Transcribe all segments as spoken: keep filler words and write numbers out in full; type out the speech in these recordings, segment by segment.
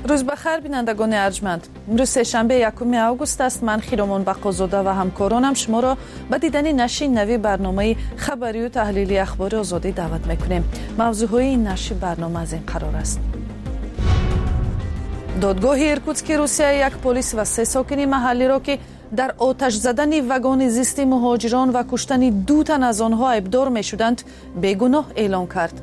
روز بخیر بینندگان ارجمند. امروز سه‌شنبه یکم آگوست است. من خیرمان بقازاده و همکارانم شما را به دیدن نشر نوی برنامه خبری و تحلیلی اخبار آزادی دعوت میکنیم. موضوعهای این نشر برنامه از این قرار است: دادگاه ایرکوتسک روسیه یک پلیس و سه ساکن محلی را که در آتش زدن واگن زیست مهاجران و کشتن دو تن از آنها ایبدار می شدند بیگناه اعلام کرد.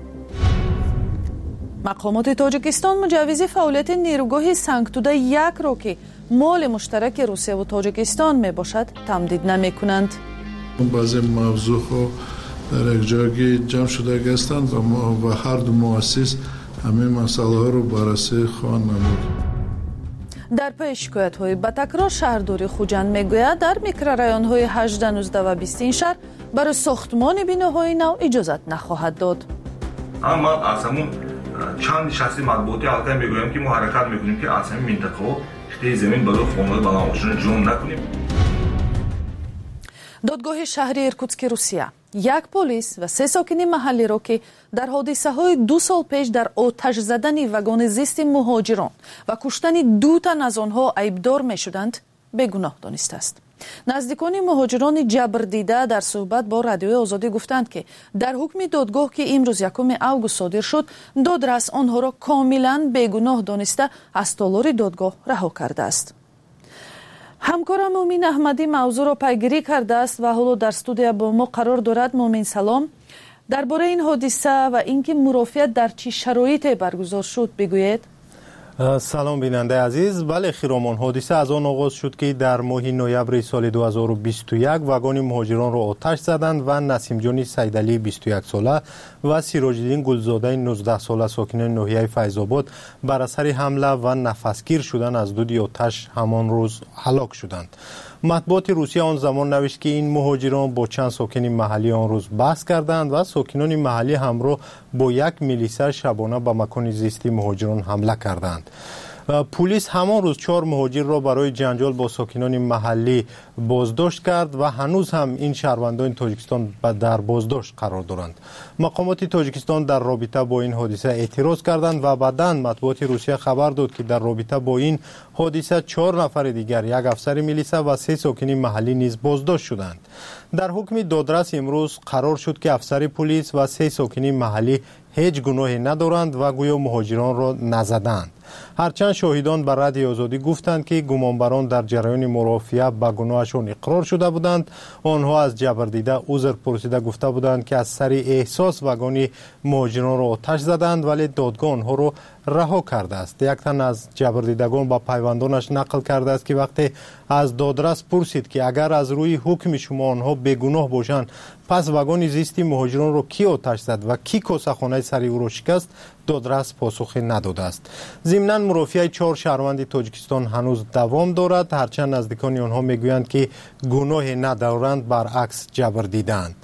مقامات تاجیکستان مجوز فعالیت نیروگاه سنگتوده یک را که مال مشترک روسیه و تاجیکستان می باشد تمدید نمی کنند. بعضی موضوع ها در یک جایی جمع شده هستند و ما و هر دو مؤسس همین مسئله ها رو بررسی خواهند نمود. در پی شکایت های به تکرار شهرداری خوجند میگوید در میکرورایون های هجده، نوزده و بیست این شهر برای ساختمان بیناهای نو اجازت نخواهد داد. اما از همون چند نشستی مطبوعاتی حالتا میگویم که ما حرکت میکنیم که از همین منطقه ها اختیار زمین برای خانواده بنابرشون جون نکنیم. دادگاه شهری ایرکوتسک روسیه یک پلیس و سه ساکن محلی را که در حادثه های دو سال پیش در آتش زدن واگن زیست مهاجران و کشتن دو تن از آنها ایبدار می شدند بیگناه دانسته است. نزدیکان مهاجران جبر دیده در صحبت با رادیو آزادی گفتند که در حکم دادگاه که امروز یکم آگوست صادر شد، دادرس آنها را کاملا بیگناه دانسته از تالار دادگاه رها کرده است. همکارم مومین احمدی موضوع را پیگیری کرده است و حالا در استودیو با ما قرار دارد. مومین سلام. درباره این حادثه و اینکه مرافعت در چه شرایطی برگزار شد بگویید. سلام بیننده عزیز. بله خیرامان، حادثه از آن آغاز شد که در ماه نوامبر سال دو هزار و بیست و یک واگن مهاجران را آتش زدند و نسیم جان سیدعلی بیست و یک ساله و سیراج الدین گلزاده نوزده ساله ساکن ناحیه فیض آباد بر اثر حمله و نفسگیر شدن از دود آتش همان روز هلاک شدند. مطبوعات روسیه آن زمان نوشت که این مهاجران با چند ساکن محلی آن روز بحث کردند و ساکنان محلی همراه با یک میلیسه شبانه به مکان زیستی مهاجران حمله کردند. پلیس همان روز چهار مهاجر را برای جنجال با ساکنان محلی بازداشت کرد و هنوز هم این شهروندان تاجیکستان در بازداشت قرار دارند. مقامات تاجیکستان در رابطه با این حادثه اعتراض کردند و بعداً مطبوعات روسیه خبر داد که در رابطه با این حادثه چهار نفر دیگر، یک افسر میلیسه و سه ساکن محلی نیز بازداشت شدند. در حکم دادرس امروز قرار شد که افسر پلیس و سه ساکن محلی هیچ گناهی ندارند و گویا مهاجران را نزدند. هرچند شاهدان بر رادیو آزادی گفتند که گمانبران در جریان مرافعه به گناهشان اقرار شده بودند. آنها از جبردیده عذر پرسیده گفته بودند که از سر احساس واگن مهاجران را آتش زدند، ولی دادگاه آنها را رها کرده است. یک تن از جبردیدگان با پیوندانش نقل کرده است که وقتی از دادرس پرسید که اگر از روی حکم شما آنها بیگناه باشند، پس واگن زیستی مهاجران را کی آتش زد و کی کاسه‌خانه سری او را شکست، دادرس پاسخی نداده است. ضمناً مرافعه چهار شهروند تاجیکستان هنوز دوام دارد، هرچند نزدیکان آنها میگویند که گناهی ندارند، برعکس جبر دیدند.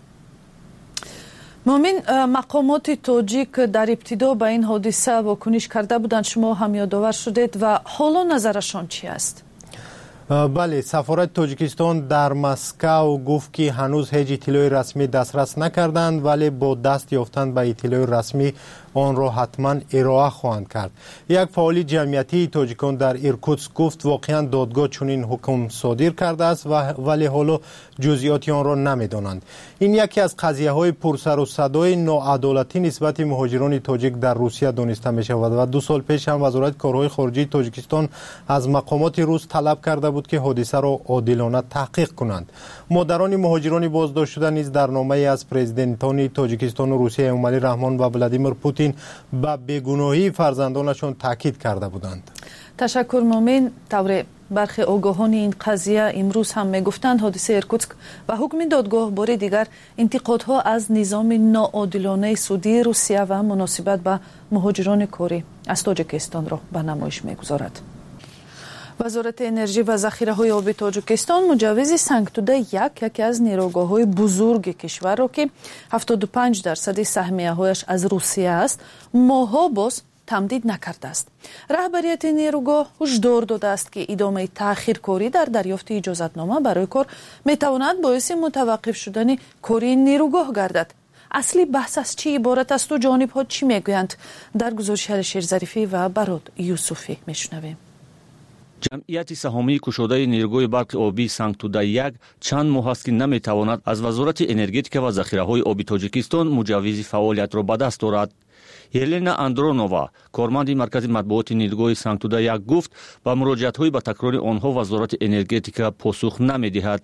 مومین، مقامات تاجیک در ابتدا به این حادثه واکنش کرده بودند، شما هم یادآور شدید و حالا نظرشان چی است؟ بله، سفارت تاجیکستان در مسکو گفت که هنوز هیچ اطلاع رسمی دسترس نکردند، ولی با دست یافتن به اطلاع رسمی آن را حتما ارائه خواهند کرد. یک فعال جمعیتی تاجیکان در ایرکوتسک گفت واقعا دادگاه چنین حکم صادر کرده است و ولی حالا جزئیات آن را نمیدانند. این یکی از قضیه های پرسر و صدای ناعدالتی نسبت مهاجران تاجیک در روسیه دانسته می شود و دو سال پیش هم وزارت کارهای خارجه تاجیکستان از مقامات روس طلب کرده بود که حادثه را عادلانه تحقیق کنند. مادران مهاجران بازداشت شده نیز در نامه از پرزیدنتان تاجیکستان و روسیه امومالی رحمان و ولادیمیر پوتین به بیگناهی فرزندانشان تاکید کرده بودند. تشکر مومین. طور برخی آگاهان این قضیه امروز هم میگفتند حادثه ایرکوتسک و حکم دادگاه بار دیگر انتقادها از نظام ناعادلانه سعودی روسیه و مناسبت به مهاجران کاری از تاجیکستان را به نمایش میگذارد. وزارت انرژی و ذخیره‌های آبی تاجیکستان مجوز سنگتوده یک یکی از نیروگاه‌های بزرگ کشور را که هفتاد و پنج درصد سهمیه‌هایش از روسیه است ماها باز تمدید نکرده است. رهبریت نیروگاه هشدار داده است که ادامه تأخیرکاری در دریافت اجازتنامه برای کار میتواند باعث متوقف شدن کاری نیروگاه گردد. اصلی بحث از چی عبارت است و جانب ها چی میگویند؟ در گزارش علیشیر ظریفی و براد یوسفی میشنویم. جمعیت سهامی کشوده نیروگاه برق آبی سنگتوده یک چند ماه است که نمیتواند از وزارت انرژتیک و ذخیره‌های آبی تاجیکستان مجوز فعالیت را به دست دارد. هلنا اندرونووا کارمند مرکز مطبوعات نیروگاه سنگتوده یک گفت با مراجعت‌های به تکرار آنها وزارت انرژتیک پاسخ نمی‌دهد.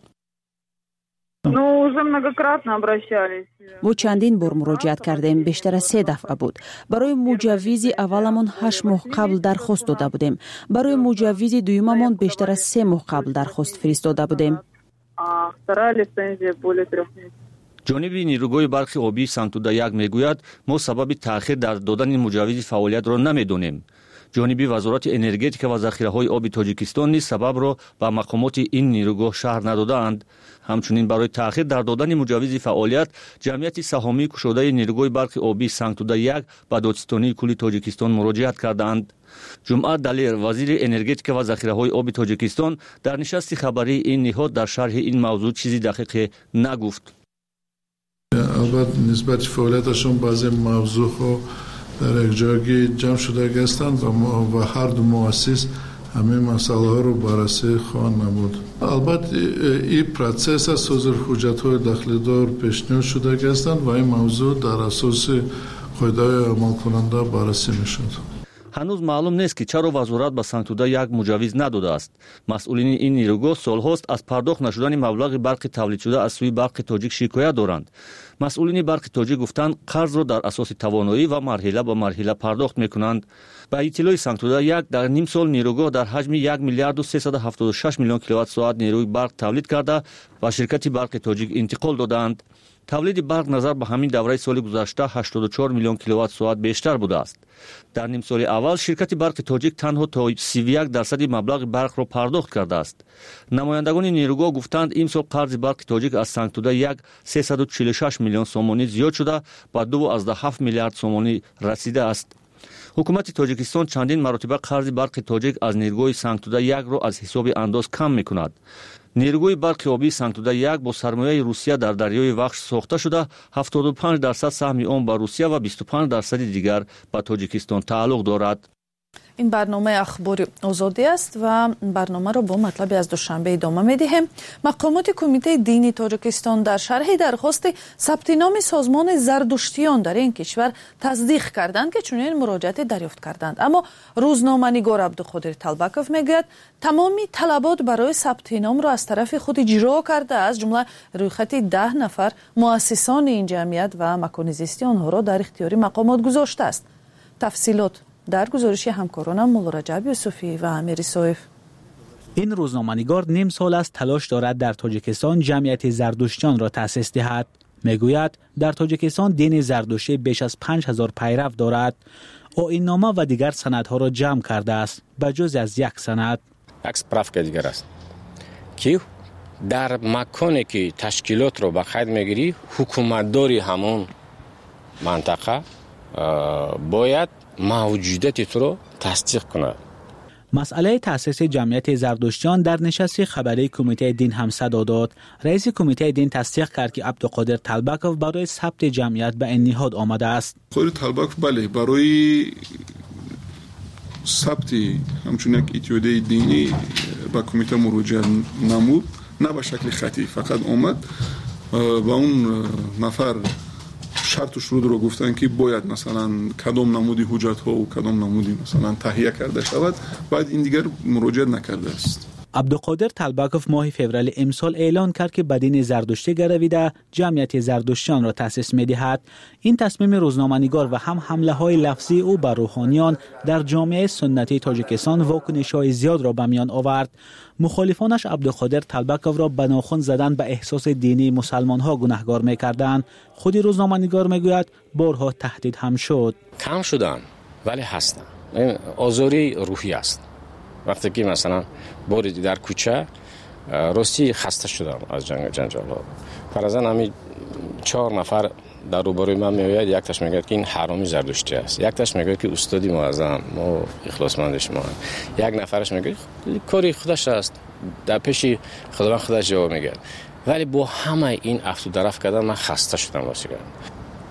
ما چندین بار مراجعت کردیم، بیشتر از سه دفعه بود. برای مجوز اولمون هشت ماه قبل درخواست داده بودیم. برای مجوز دویممون بیشتر از سه ماه قبل درخواست فرستاده بودیم. جانب نیروگاه برق آبی سنگتوده یک میگوید ما سبب تأخیر در دادن مجوز فعالیت را نمیدونیم. جانب وزارت انرژتیک و ذخیره‌های آبی تاجیکستان نیز سبب را به مقامات این نیروگاه شهر ندادند. همچنین برای تأخیر در دادن مجوز فعالیت جمعیت سهامی کشوده نیروگاه برق آبی سنگتوده یک به دادستانی کل تاجیکستان مراجعت کردند. جمعه دلیر وزیر انرژتیک و ذخیره‌های آبی تاجیکستان در نشست خبری این نهاد در شرح این موضوع چیزی دقیق نگفت. البته نسبت فعالیتشون بعضی موضوع ها در یک جایی جمع شده هستند و هر دو مؤسس همه مسئله ها رو بررسی خواهند نمود. البته این پروسس از صادر حجت های داخلی دار پیشنهاد شده هستند و این موضوع در اساس قاعده عمل کننده بررسی میشد. هنوز معلوم نیست که چرا وزارت به سنگتوده یک مجوز نداده است. مسئولین این نیروگاه سالهاست از پرداخت نشدن مبلغ برق تولید شده از سوی برق تاجیک شکایت دارند. مسئولین برق تاجیک گفتند قرض را در اساس توانایی و مرحله به مرحله پرداخت میکنند. به اطلاع سنگتوده یک در نیم سال نیروگاه در حجم یک میلیارد و سیصد و هفتاد و شش میلیون کیلووات ساعت نیروی برق تولید کرده و شرکت برق تاجیک انتقال دادند. تولید برق نظر به همین دوره سال گذشته هشتاد و چهار میلیون کیلووات ساعت بیشتر بوده است. در نیم سال اول شرکت برق تاجیک تنها تا سی و یک درصد مبلغ برق را پرداخت کرده است. نمایندگان نیروگاه گفتند این سال قرض برق تاجیک از سنگتوده یک سیصد و چهل و شش میلیون سومانی زیاد شده و دو و هفت میلیارد سومانی رسیده است. حکومت تاجیکستان چندین مرتبه قرض برق تاجیک از نیروگاه سنگتوده یک را از حساب انداز کم میکند. نیروگاه برق آبی سنگتوده یک با سرمایه روسیه در دریای وخش ساخته شده هفتاد و پنج درصد سهم آن به روسیه و بیست و پنج درصد دیگر به تاجیکستان تعلق دارد. این برنامه اخبار آزادی است و برنامه را با مطلبی از دوشنبه ادامه می‌دهیم. مقامات کمیته دینی تاجیکستان در شرح درخواست ثبت نام سازمان زردشتیان در این کشور تصدیق کردند که چنین مراجعت دریافت کردند. اما روزنامه‌نگار عبدالقادر طلبکوف میگوید تمامی طلبات برای ثبت نام را از طرف خود اجرا کرده، از جمله رویخط ده نفر مؤسسان این جمعیت و مکان زیستی آنها را در اختیار مقامات گذاشته است. تفصیلات در گزارش همکارانم مولا رجب یوسفی و امیر صویف. این روزنامه‌نگار نیم سال است تلاش دارد در تاجیکستان جمعیت زردشتیان را تأسیس دهد. میگوید در تاجیکستان دین زردشتی بیش از پنج هزار پیرو دارد. آیین‌نامه و دیگر سندها را جمع کرده است به جز از یک سند. یک سپرافکا دیگر است که در مکانی که تشکیلات را به قید میگیری حکومتداری همون منطقه باید موجودیت تو رو تصدیق کند. مسئله تأسیس جمعیت زردشتیان در نشست خبری کمیته دین هم صدا داد. رئیس کمیته دین تصدیق کرد که عبدالقادر طلبکوف برای ثبت جمعیت به این نهاد آمده است. خود طلبکوف بله برای ثبت همچون یک اتحادیه دینی به کمیته مراجعه نمود، نه به شکل خطی، فقط آمد و اون نفر شرط و شروط رو گفتن که باید مثلا کدام نمودی حجت ها و کدام نمودی مثلا تهیه کرده شود، بعد این دیگر مراجعه نکرده است. عبدالقادر طلبکوف ماه فوریه امسال اعلان کرد که به دین زردشتی گرویده جمعیت زردشتیان را تأسیس می‌دهد. این تصمیم روزنامه‌نگار و هم حمله های لفظی او بر روحانیان در جامعه سنتی تاجیکستان واکنش‌های زیاد را به میان آورد. مخالفانش عبدالقادر طلبکوف را به ناخن زدن به احساس دینی مسلمان‌ها گناهکار می‌کردند. خود روزنامه‌نگار میگوید بارها تهدید هم شد. کم شدن ولی هستن. این آزاری روحی است. وقتی که مثلا بوری در کوچه راستی خسته شدم از جنگ جنجال ها. فرضاً همین چهار نفر در روبروی من میآید، یک تاش میگه که این حرامی زردشتی است، یک تاش میگه که استادی معظم ما اخلاصمندش ما، یک نفرش میگه کاری خودش است، در پیش خداوند خودش جواب میگه. ولی با همه این افت و درف کردن من خسته شدم واسه.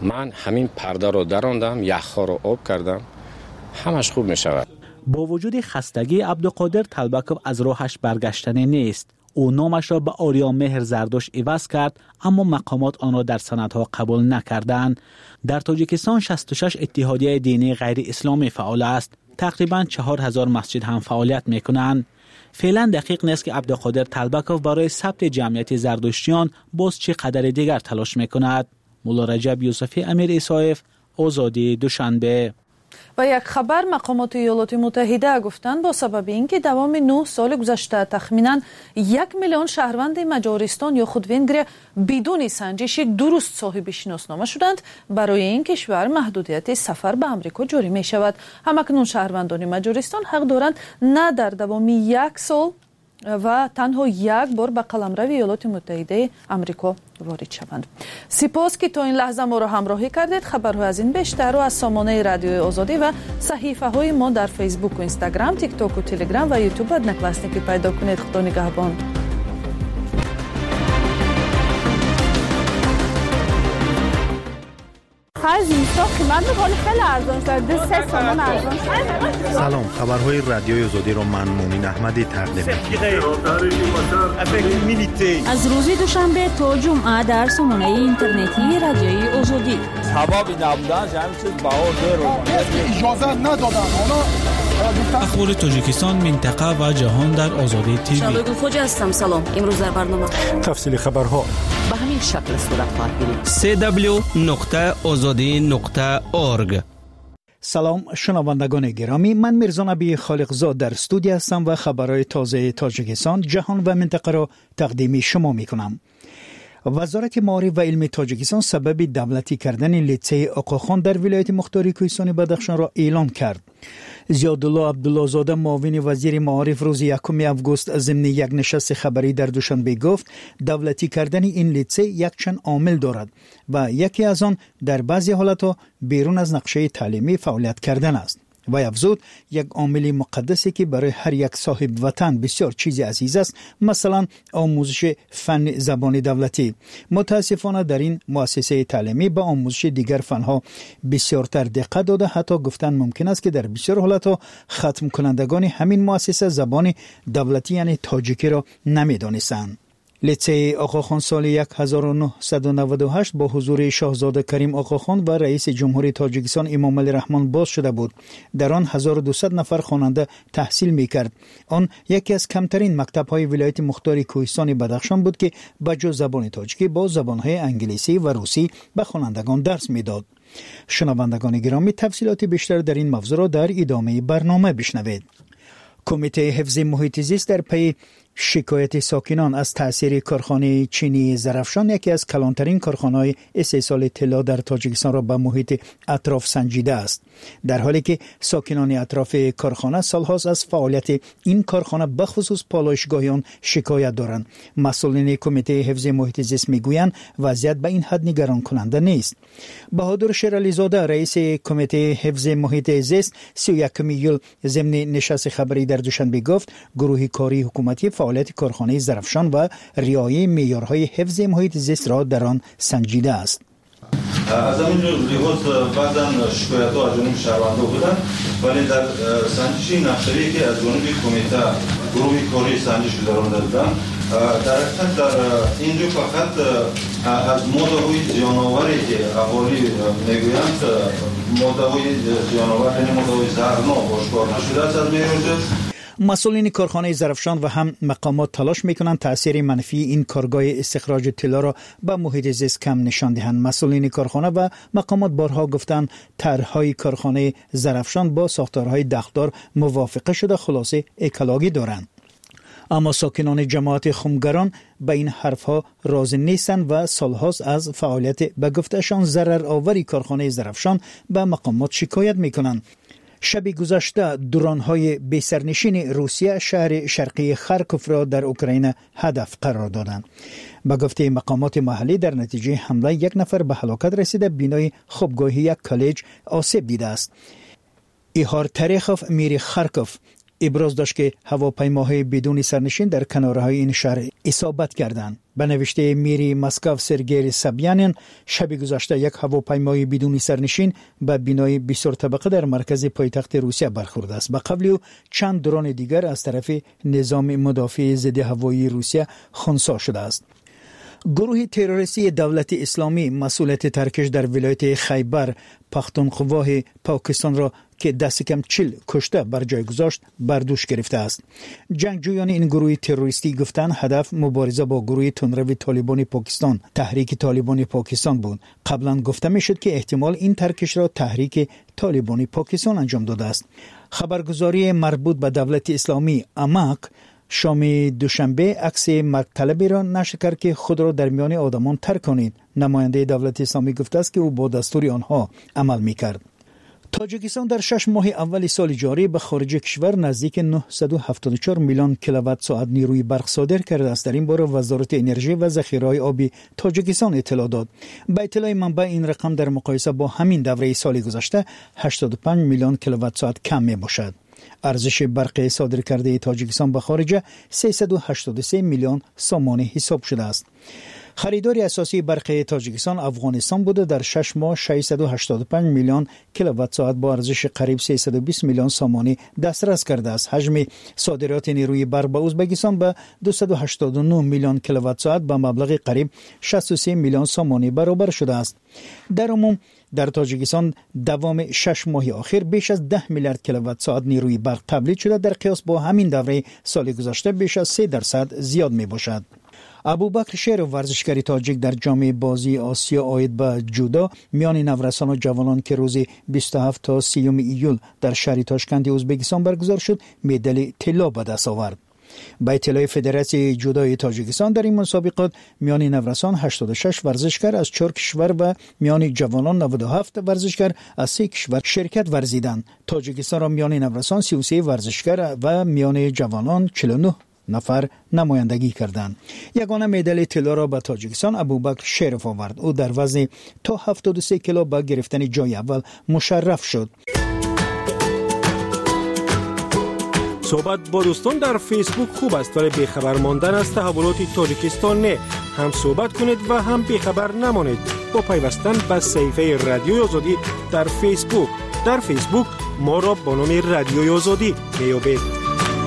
من همین پرده رو دراندم، یخ‌ها رو آب کردم، همش خوب می شود. با وجود خستگی، عبدالقادر طلبکوف از راهش برگشتنی نیست. او نامش را به آریامهر زردشت عوض کرد، اما مقامات آن را در سندها قبول نکردند. در تاجیکستان شصت و شش اتحادیه دینی غیر اسلامی فعال است. تقریباً چهار هزار مسجد هم فعالیت می‌کنند. فعلا دقیق نیست که عبدالقادر طلبکوف برای ثبت جمعیت زردشتیان باز چه قدر دیگر تلاش می‌کند. مولا رجب یوسفی، امیر ایسایف، آزادی، دوشنبه. و یک خبر، مقامات ایالات متحده گفتند با سبب اینکه دوام نه سال گذشته تخمیناً یک میلیون شهروند مجارستان یا خود وینگر بدون سنجش درست صاحب شناسنامه شدند، برای این کشور محدودیت سفر به آمریکا جاری می شود. همکنون شهروندان مجارستان حق دارند نه در دوام یک سال و تنها یک بار به قلمرو ایالات متحده آمریکا وارد شوند. سپاس که تا این لحظه ما را همراهی کردید. خبرها از این بیشتر رو از سامانه رادیوی آزادی و صحیفه های ما در فیسبوک و اینستاگرام، تیک تاک و تلگرام و یوتیوب نکلاسنی که پیدا کنید. خدا نگهبان. خرزیستا قیمت میکنه خیلی ارزان شده، سه سامان ارزان شده. سلام، خبرهای رادیوی آزادی رو من مومین احمدی تقدیم می‌کنم. از روز دوشنبه تا جمعه در سامانه اینترنتی رادیوی آزادی. ثوابی نبودن همین چیز باور داره. اجازه ندادن. اخبار تاجیکستان، منطقه و جهان در آزادی تیوی. شالوی خوج هستم. سلام. امروز در برنامه تفصیل خبرها به همین شکل صورت خواهد گرفت. سی دبلیو نقطه آزادی نقطه اورگ. سلام شنوندگان گرامی، من میرزا نبی خالقزاد در استودیو هستم و خبرهای تازه تاجیکستان، جهان و منطقه را تقدیم شما میکنم. وزارت معارف و علم تاجیکستان سبب دولتی کردن لیسه آقاخان در ولایت مختار کوهستان بدخشان را اعلام کرد. زیادالله عبدالله زاده معاون وزیر معارف روز یکم آگوست ضمن یک نشست خبری در دوشنبه گفت دولتی کردن این لیسه یک چند عامل دارد و یکی از آن در بعضی حالتها بیرون از نقشه تعلیمی فعالیت کردن است. و افزود یک عامل مقدسی که برای هر یک صاحب وطن بسیار چیزی عزیز است، مثلا آموزش فن زبان دولتی. متاسفانه در این مؤسسه تعلیمی به آموزش دیگر فنها بسیارتر دقت داده، حتی گفتن ممکن است که در بسیار حالتها ختم کنندگان همین مؤسسه زبان دولتی یعنی تاجیکی را نمیدانستند. لیسه آقاخان سال هزار و نهصد و نود و هشت با حضور شاهزاده کریم آقاخان و رئیس جمهوری تاجیکستان امام علی رحمان باز شده بود. در آن هزار و دویست نفر خواننده تحصیل می‌کرد. آن یکی از کمترین مکتب‌های ولایت مختار کوهستان بدخشان بود که بجز زبان تاجیکی با زبان‌های انگلیسی و روسی به خوانندگان درس می‌داد. شنوندگان گرامی، تفصیلات بیشتر در این موضوع را در ادامه برنامه بشنوید. کمیته حفظ محیط زیست در پی شکایت ساکنان از تأثیر کارخانه چینی زرافشان، یکی از کلانترین کارخانه‌های استحصال طلا در تاجیکستان را به محیط اطراف سنجیده است، در حالی که ساکنان اطراف کارخانه سالهاست از فعالیت این کارخانه به خصوص پالایشگاه آن شکایت دارند. مسئولین کمیته حفظ محیط زیست میگویند وضعیت به این حد نگران کننده نیست. بهادر شیرعلی زاده رئیس کمیته حفظ محیط زیست سی و یکم ایول ضمن نشست خبری در دوشنبه گفت گروه کاری حکومتی فعالیت کارخانه زرافشان و رعایت معیارهای حفظ محیط زیست را در آن سنجیده است. از همین لحاظ بعضا شکایت‌ها از جانب شهروندان بودند، ولی در سنجش نقشه‌ای که از جانب کمیته گروه کاری سنجش گذرانده بودند، در حقیقت در اینجا فقط از ماده‌های زیان‌آوری که اهالی میگویند ماده‌های زیان‌آور یعنی ماده‌های زهرناک آشکار نشده است از معیار. مسئولین کارخانه زرافشان و هم مقامات تلاش میکنند تأثیر منفی این کارگاه استخراج طلا را به محیط زیست کم نشان دهند. مسئولین کارخانه و مقامات بارها گفتند طرحهای کارخانه زرافشان با ساختارهای دخدار موافقه شده، خلاصه اکلاگی دارند. اما ساکنان جماعت خمگران به این حرفها راضی نیستند و سالهاست از فعالیت به گفتشان ضرر آوری کارخانه زرافشان به مقامات شکایت میکنند. شب گذشته درون‌های بی‌سرنشین روسیه شهر شرقی خارکوف را در اوکراین هدف قرار دادند. به گفته مقامات محلی در نتیجه حمله یک نفر به هلاکت رسیده، بینای خوابگاهی یک کالج آسیب دیده است. ایهار تاریخوف میر خارکوف ابراز داشت که هواپیماهای بدون سرنشین در کنارهای این شهر اصابت کردند. به نوشته میری مسکو سرگئی سبیانین، شب گذشته یک هواپیمای بدون سرنشین به بنای بسیار طبقه در مرکز پایتخت روسیه برخورده است. به قبل او چند درون دیگر از طرف نظام مدافع ضد هوایی روسیه خنثی شده است. گروه تروریستی دولت اسلامی مسئولیت ترکش در ولایت خیبر پختونخوا پاکستان را که دست کم چل کشته بر جای گذاشت بر دوش گرفته است. جنگجویان این گروه تروریستی گفتند هدف مبارزه با گروه تندرو طالبان پاکستان، تحریک طالبان پاکستان بود. قبلا گفته میشد که احتمال این ترکش را تحریک طالبان پاکستان انجام داده است. خبرگزاری مربوط به دولت اسلامی اماک شام دوشنبه عکس مرگ طلبی را نشر کرد که خود را در میان آدمان ترک کنید. نماینده دولت اسلامی گفته است که او با دستور آنها عمل میکرد. تاجیکستان در شش ماه اول سال جاری به خارج کشور نزدیک نهصد و هفتاد و چهار میلیون کیلووات ساعت نیروی برق صادر کرده است. در این باره وزارت انرژی و ذخیره‌های آبی تاجیکستان اطلاع داد. به اطلاع منبع این رقم در مقایسه با همین دوره سال گذشته هشتاد و پنج میلیون کیلووات ساعت کم می باشد. ارزش برق صادر کرده تاجیکستان به خارج سیصد و هشتاد و سه میلیون سوم حساب شده است. خریدار اساسی برق تاجیکستان افغانستان بوده. در شش ماه ششصد و هشتاد و پنج میلیون کیلووات ساعت با ارزش قریب سیصد و بیست میلیون سوم دسترس کرده است. حجم صادرات نیروی برق به ازبکستان به دویست و هشتاد و نه میلیون کیلووات ساعت به مبلغ قریب شصت و سه میلیون سوم برابر شده است. در عموم در تاجیکستان دوام شش ماه اخیر بیش از ده میلیارد کیلووات ساعت نیروی برق تولید شده. در قیاس با همین دوره سال گذشته بیش از سه درصد زیاد می باشد. ابوبکر شیر ورزشکار تاجیک در جام بازی آسیا عاید به جودو میان نورسان و جوانان که روز بیست و هفت تا سی ایول در شهر تاشکند ازبکستان برگزار شد مدال طلا به دست آورد. با اطلاع فدراسیون جودوی تاجیکستان در این مسابقات میان نورسان هشتاد و شش ورزشکار از چهار کشور و میان جوانان نود و هفت ورزشکار از سه کشور شرکت ورزیدند. تاجیکستان را میان نورسان سی و سه ورزشکار و میان جوانان چهل و نه نفر نمایندگی کردند. یگانه مدال طلا را به تاجیکستان ابوبکر شریف آورد. او در وزن تا هفتاد و سه کیلو با گرفتن جای اول مشرف شد. صحبت با دوستان در فیسبوک خوب است ولی بیخبر ماندن از تحولات تاجیکستان نه. هم صحبت کنید و هم بیخبر نمانید با پیوستن به صفحه رادیوی آزادی در فیسبوک. در فیسبوک ما را با نام رادیوی آزادی میابید.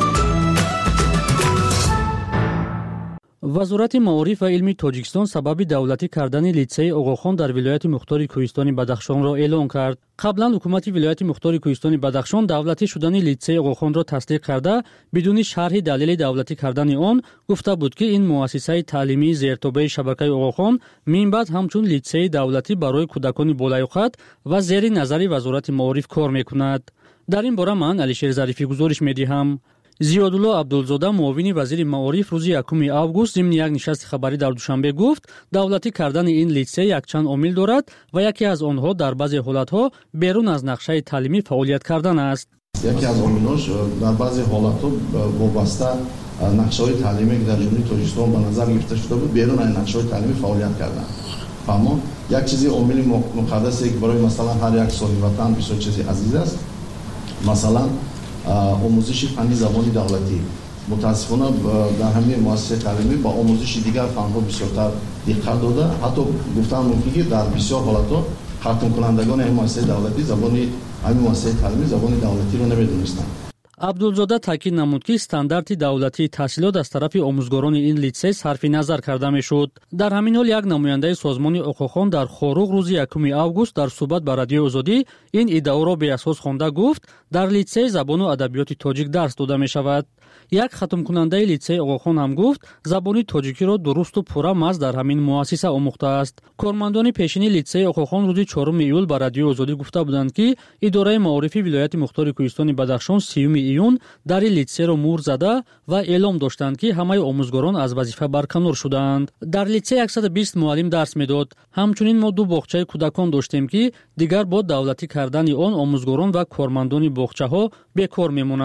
وزارت معارف و علم تاجیکستان سبب دولتی کردن لیسه اوغاخان در ولایت مختار کوهستان بدخشان را اعلام کرد. قبلا حکومت ولایت مختار کوهستان بدخشان دولتی شدن لیسه اوغاخان را تصدیق کرده بدون شرح دلیل دولتی کردن آن گفته بود که این مؤسسه تعلیمی زیرتابع شبکه اوغاخان من بعد همچون لیسه دولتی برای کودکان بالایقت و زیر نظر وزارت معارف کار میکند. در این باره من علیشیر ظریفی گزارش میدهم. زیادالله عبدالزاده معاون وزیر معارف روز یکم آگوست ضمن یک نشست خبری در دوشنبه گفت دولتی کردن این لیسه یک چند عامل دارد و یکی از آنها در بعضی حالتها بیرون از نقشه تعلیمی فعالیت کردن است. یکی از عاملش در بعضی حالتها وابسته نقشه تعلیمی که در جمهوری تاجیکستان به نظر گرفته شده بود بیرون از نقشه تعلیمی فعالیت کردن. اما یک چیزی عامل مقدسی که برای مثلا هر یک سالی وطن بسیار چیزی عزیز است. مثلا آموزش فنی زبان دولتی متاسفانه در همین مؤسسه تعلیمی با آموزش دیگر فن‌ها بسیارتر دقت داده. حتی گفتن ممکنه در بسیار حالت‌ها ختم کنندگان این مؤسسه دولتی زبان همین مؤسسه تعلیمی زبان دولتی رو نمی‌دونستند. عبدالزاده تاکید نمود که استاندارد دولتی تحصیلات از طرف آموزگاران این لیسه صرف نظر کرده میشد. در همین حال یک نماینده سازمان اوغاخان در خوروغ روز یکم آگوست در صحبت با رادیو آزادی این ادعا را به اساس خوانده گفت در لیسه زبان و ادبیات تاجیک درس داده می شود. یک ختم کننده لیسه اوغاخان هم گفت زبان تاجیکی را درست و پورا مز در همین مؤسسه آموخته است. کارمندان پیشین لیسه اوغاخان روز چهارم ایول با رادیو آزادی گفته بودند که اداره معارفی ولایت مختار کوهستان بدخشان سیوم ایون در لیسه را مور زده و اعلام داشتند که همه آموزگاران از وظیفه برکنار شدند. در لیسه صد و بیست معلم درس میداد. همچنین ما دو باغچه کودکان داشتیم که دیگر با دولتی کردن آن آموزگاران و کارمندان باغچه ها بیکار میمونند.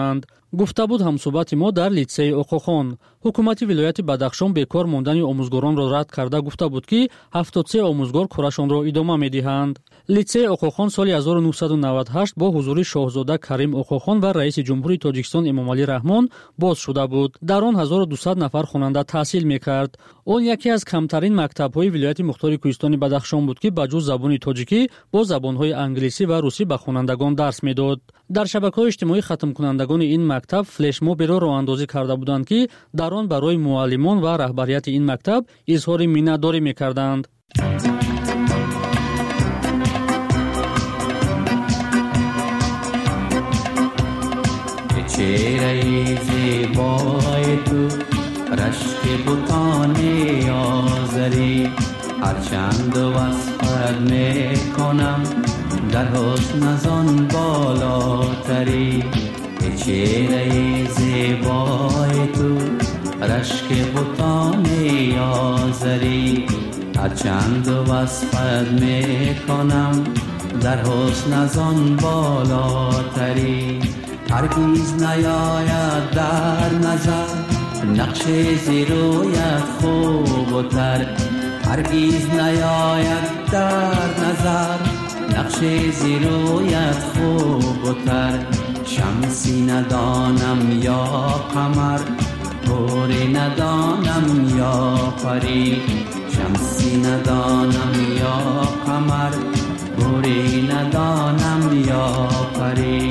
гуфта буд ҳамсӯҳбати мо дар литсеи оқохон. ҳукумати вилояти Бадахшон бекор мондани омӯзгоронро рад карда гуфта буд ки ҳафтод и се омӯзгор корашонро идома медиҳанд. литсеи оқохон соли ҳазору нуҳсаду навад и ҳашт бо ҳузури шоҳзода Карим Оқохон ва раиси ҷумҳури Тоҷикистон Эмомалӣ Раҳмон боз шуда буд. дар он ҳазору дусад нафар хонанда таҳсил мекард. он яке аз камтарин мактабҳои вилояти мухтори Кӯҳистони Бадахшон буд ки ба ҷуз забони тоҷикӣ бо забонҳои англисӣ ва русӣ ба хонандагон дарс медод. дар шабакаҳои иҷтимоӣ хатмкунандагони ин мактаб флешмоберо роҳандозӣ карда буданд ки дар он барои муаллимон ва раҳбарияти ин мактаб изҳори миннатдорӣ мекарданд. چهره زیبای تو رشک بوتان آذری هرچند وصفت میکنم در حسن ازان بالاتری چهره زیبای تو رشک بوتان آذری هرچند وصفت میکنم در حسن ازان بالاتری هرگیز نیاید در نظر نقش زیرویت خوب و تر هرگیز نیاید در نظر نقش زیرویت خوب و تر شمسی ندانم یا قمر پوری ندانم یا پری شمسی ندانم یا قمر پوری ندانم یا پری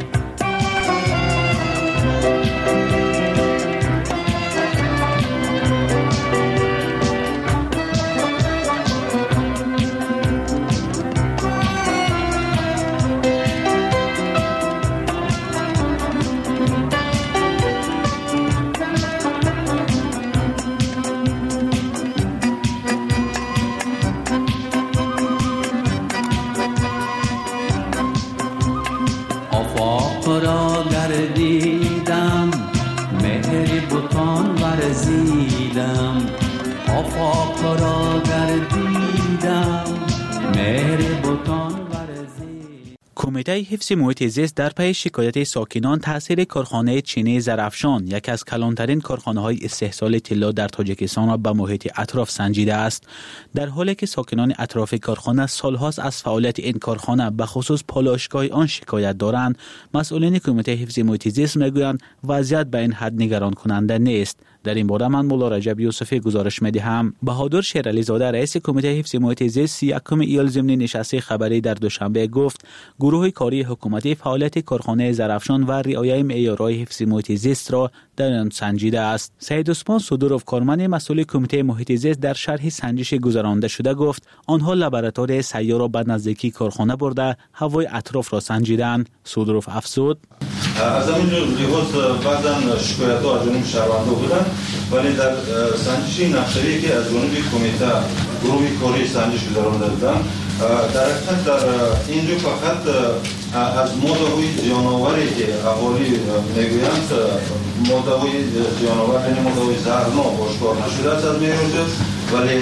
کمیته حفظ محیط زیست در پی شکایت ساکنان تاثیر کارخانه چینی زرافشان، یکی از کلانترین کارخانه‌های استحصال طلا در تاجیکستان را به محیط اطراف سنجیده است. در حالی که ساکنان اطراف کارخانه سالهاست از فعالیت این کارخانه به خصوص پالایشگاه آن شکایت دارند، مسئولین کمیته حفظ محیط زیست میگویند وضعیت به این حد نگران کننده نیست. در این باره من مولا رجب یوسفی گزارش می‌دهم. بهادر شیرعلی زاده رئیس کمیته حفظ محیط زیست یکم ایال ضمن نشست خبری در دوشنبه گفت گروه کاری حکومتی فعالیت کارخانه زرافشان و رعایت معیارهای حفظ محیط زیست را در آن سنجیده است. سید عثمان صدورов کارمند مسئول کمیته محیط زیست در شرح سنجش گذرانده شده گفت آنها لابراتوار سیار را به نزدیکی کارخانه برده هوای اطراف را سنجیدند. صدورов افزود از همین لحاظ بعضا شکایت ها از جانب شهروندا بودن، ولی در سنجش نقشه‌ای که از جانب کمیته گروه کاری سنجش گذرانده بودن، در حقیقت در اینجا فقط از ماده‌های جانوری که اهالی میگویند ماده‌های جانور یعنی ماده‌های زهرناک آشکار نشده است از معیار، ولی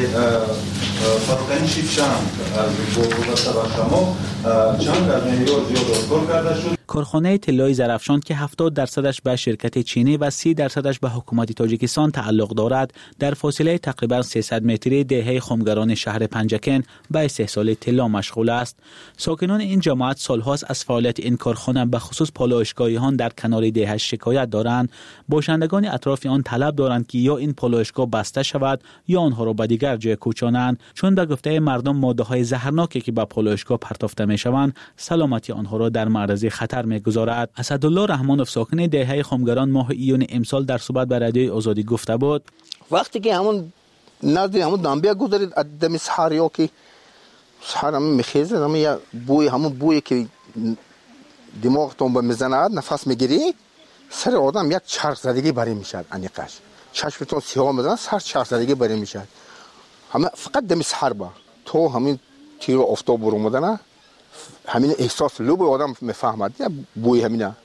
فرقنشی چند از بوده بخش ما چند از معیار زیاد آشکار کرده شد. کارخانه طلای زرافشان که هفتاد درصدش به شرکت چینی و سی درصدش به حکومت تاجیکستان تعلق دارد، در فاصله تقریبا سیصد متری دهه خمگران شهر پنجکن به استحصال طلا مشغول است. ساکنان این جماعت سالهاست از فعالیت این کارخانه به خصوص پالایشگاهیان در کنار دهه شکایت دارند. باشندگان اطراف آن طلب دارند که یا این پالایشگاه بسته شود یا آنها را به دیگر جای کوچانند، چون به گفته مردم ماده‌های زهرناکی که به پالایشگاه پرتافته می‌شوند سلامتی آنها را در معرض خطر می‌گذارد. اسدالله رحمانوف ساکن دهه خمگران ماه ایون امسال در صحبت با رادیوی آزادی گفته بود وقتی که همون نزد همون دنبیا گذارید دم سحریا که سحر هم میخیزه همون یا بوی همون بوی که دماغتون به میزنه نفس میگیری سر آدم یک چرخ زدگی بری میشد انیقش چشمتون سیاه میزنه سر چرخ زدگی بری میشد همه فقط دم سحر با تو همین تیر آفتاب برو مدنه همین احساس لب آدم میفهمد یا بوی همینا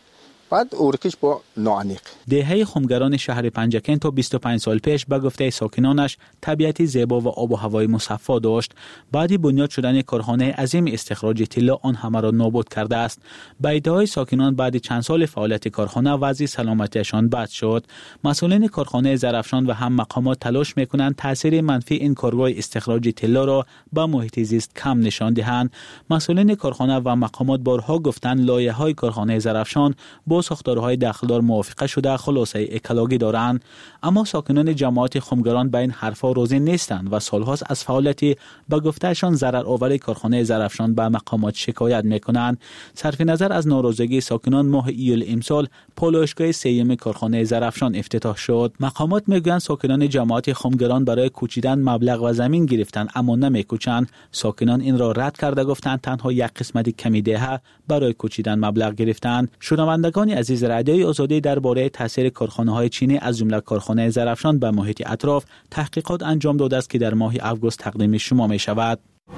بعد اورکش با نوعنیق. دهه خمگران شهر پنجکن تا بیست و پنج سال پیش به گفته ساکنانش طبیعتی زیبا و آب و هوای مصفا داشت. بعد بنیاد شدن کارخانه عظیم استخراج طلا آن همه را نابود کرده است. به ادعای ساکنان بعد چند سال فعالیت کارخانه وضع سلامتیشان بد شد. مسئولین کارخانه زرافشان و هم مقامات تلاش میکنند تاثیر منفی این کارگاه استخراج طلا را به محیط زیست کم نشان دهند. مسئولین کارخانه و مقامات بارها گفتند لایحه‌های کارخانه زرافشان با ساختارهای داخلدار موافقه شده خلاصه اکلاگی دارند، اما ساکنان جماعت خمگران به این حرفا راضی نیستند و سالهاست از فعالیتی به گفتهشان ضرر آور کارخانه زرافشان به مقامات شکایت میکنند. صرف نظر از ناراضگی ساکنان ماه ایول امسال پالایشگاه سیم کارخانه زرافشان افتتاح شد. مقامات میگویند ساکنان جماعت خمگران برای کوچیدن مبلغ و زمین گرفتند اما نمیکوچند. ساکنان این را رد کرده گفتند تنها یک قسمت کمی دهه برای کوچیدن مبلغ گرفتند. شنوندگان عزیز، رادیوی آزادی درباره تاثیر کارخانه‌های چینی از جمله کارخانه زرافشان به محیط اطراف تحقیقات انجام داده است که در ماه آگوست تقدیم شما می شود.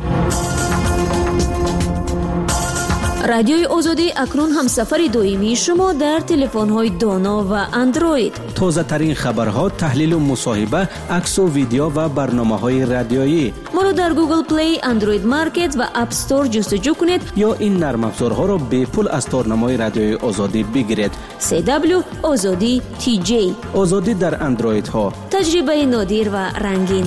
رادیوی آزادی اکنون هم سفر دائمی شما در تلفن‌های دانا و اندروید. تازه ترین خبرها، تحلیل و مصاحبه، عکس و ویدیو و برنامه‌های رادیویی. ما را در گوگل پلی، اندروید مارکت و اپ استور جستجو کنید یا این نرم افزارها را به پول از تارنمای رادیوی آزادی بگیرید. سی دبلیو آزادی تی جی. آزادی در اندروید ها. تجربه نادر و رنگین.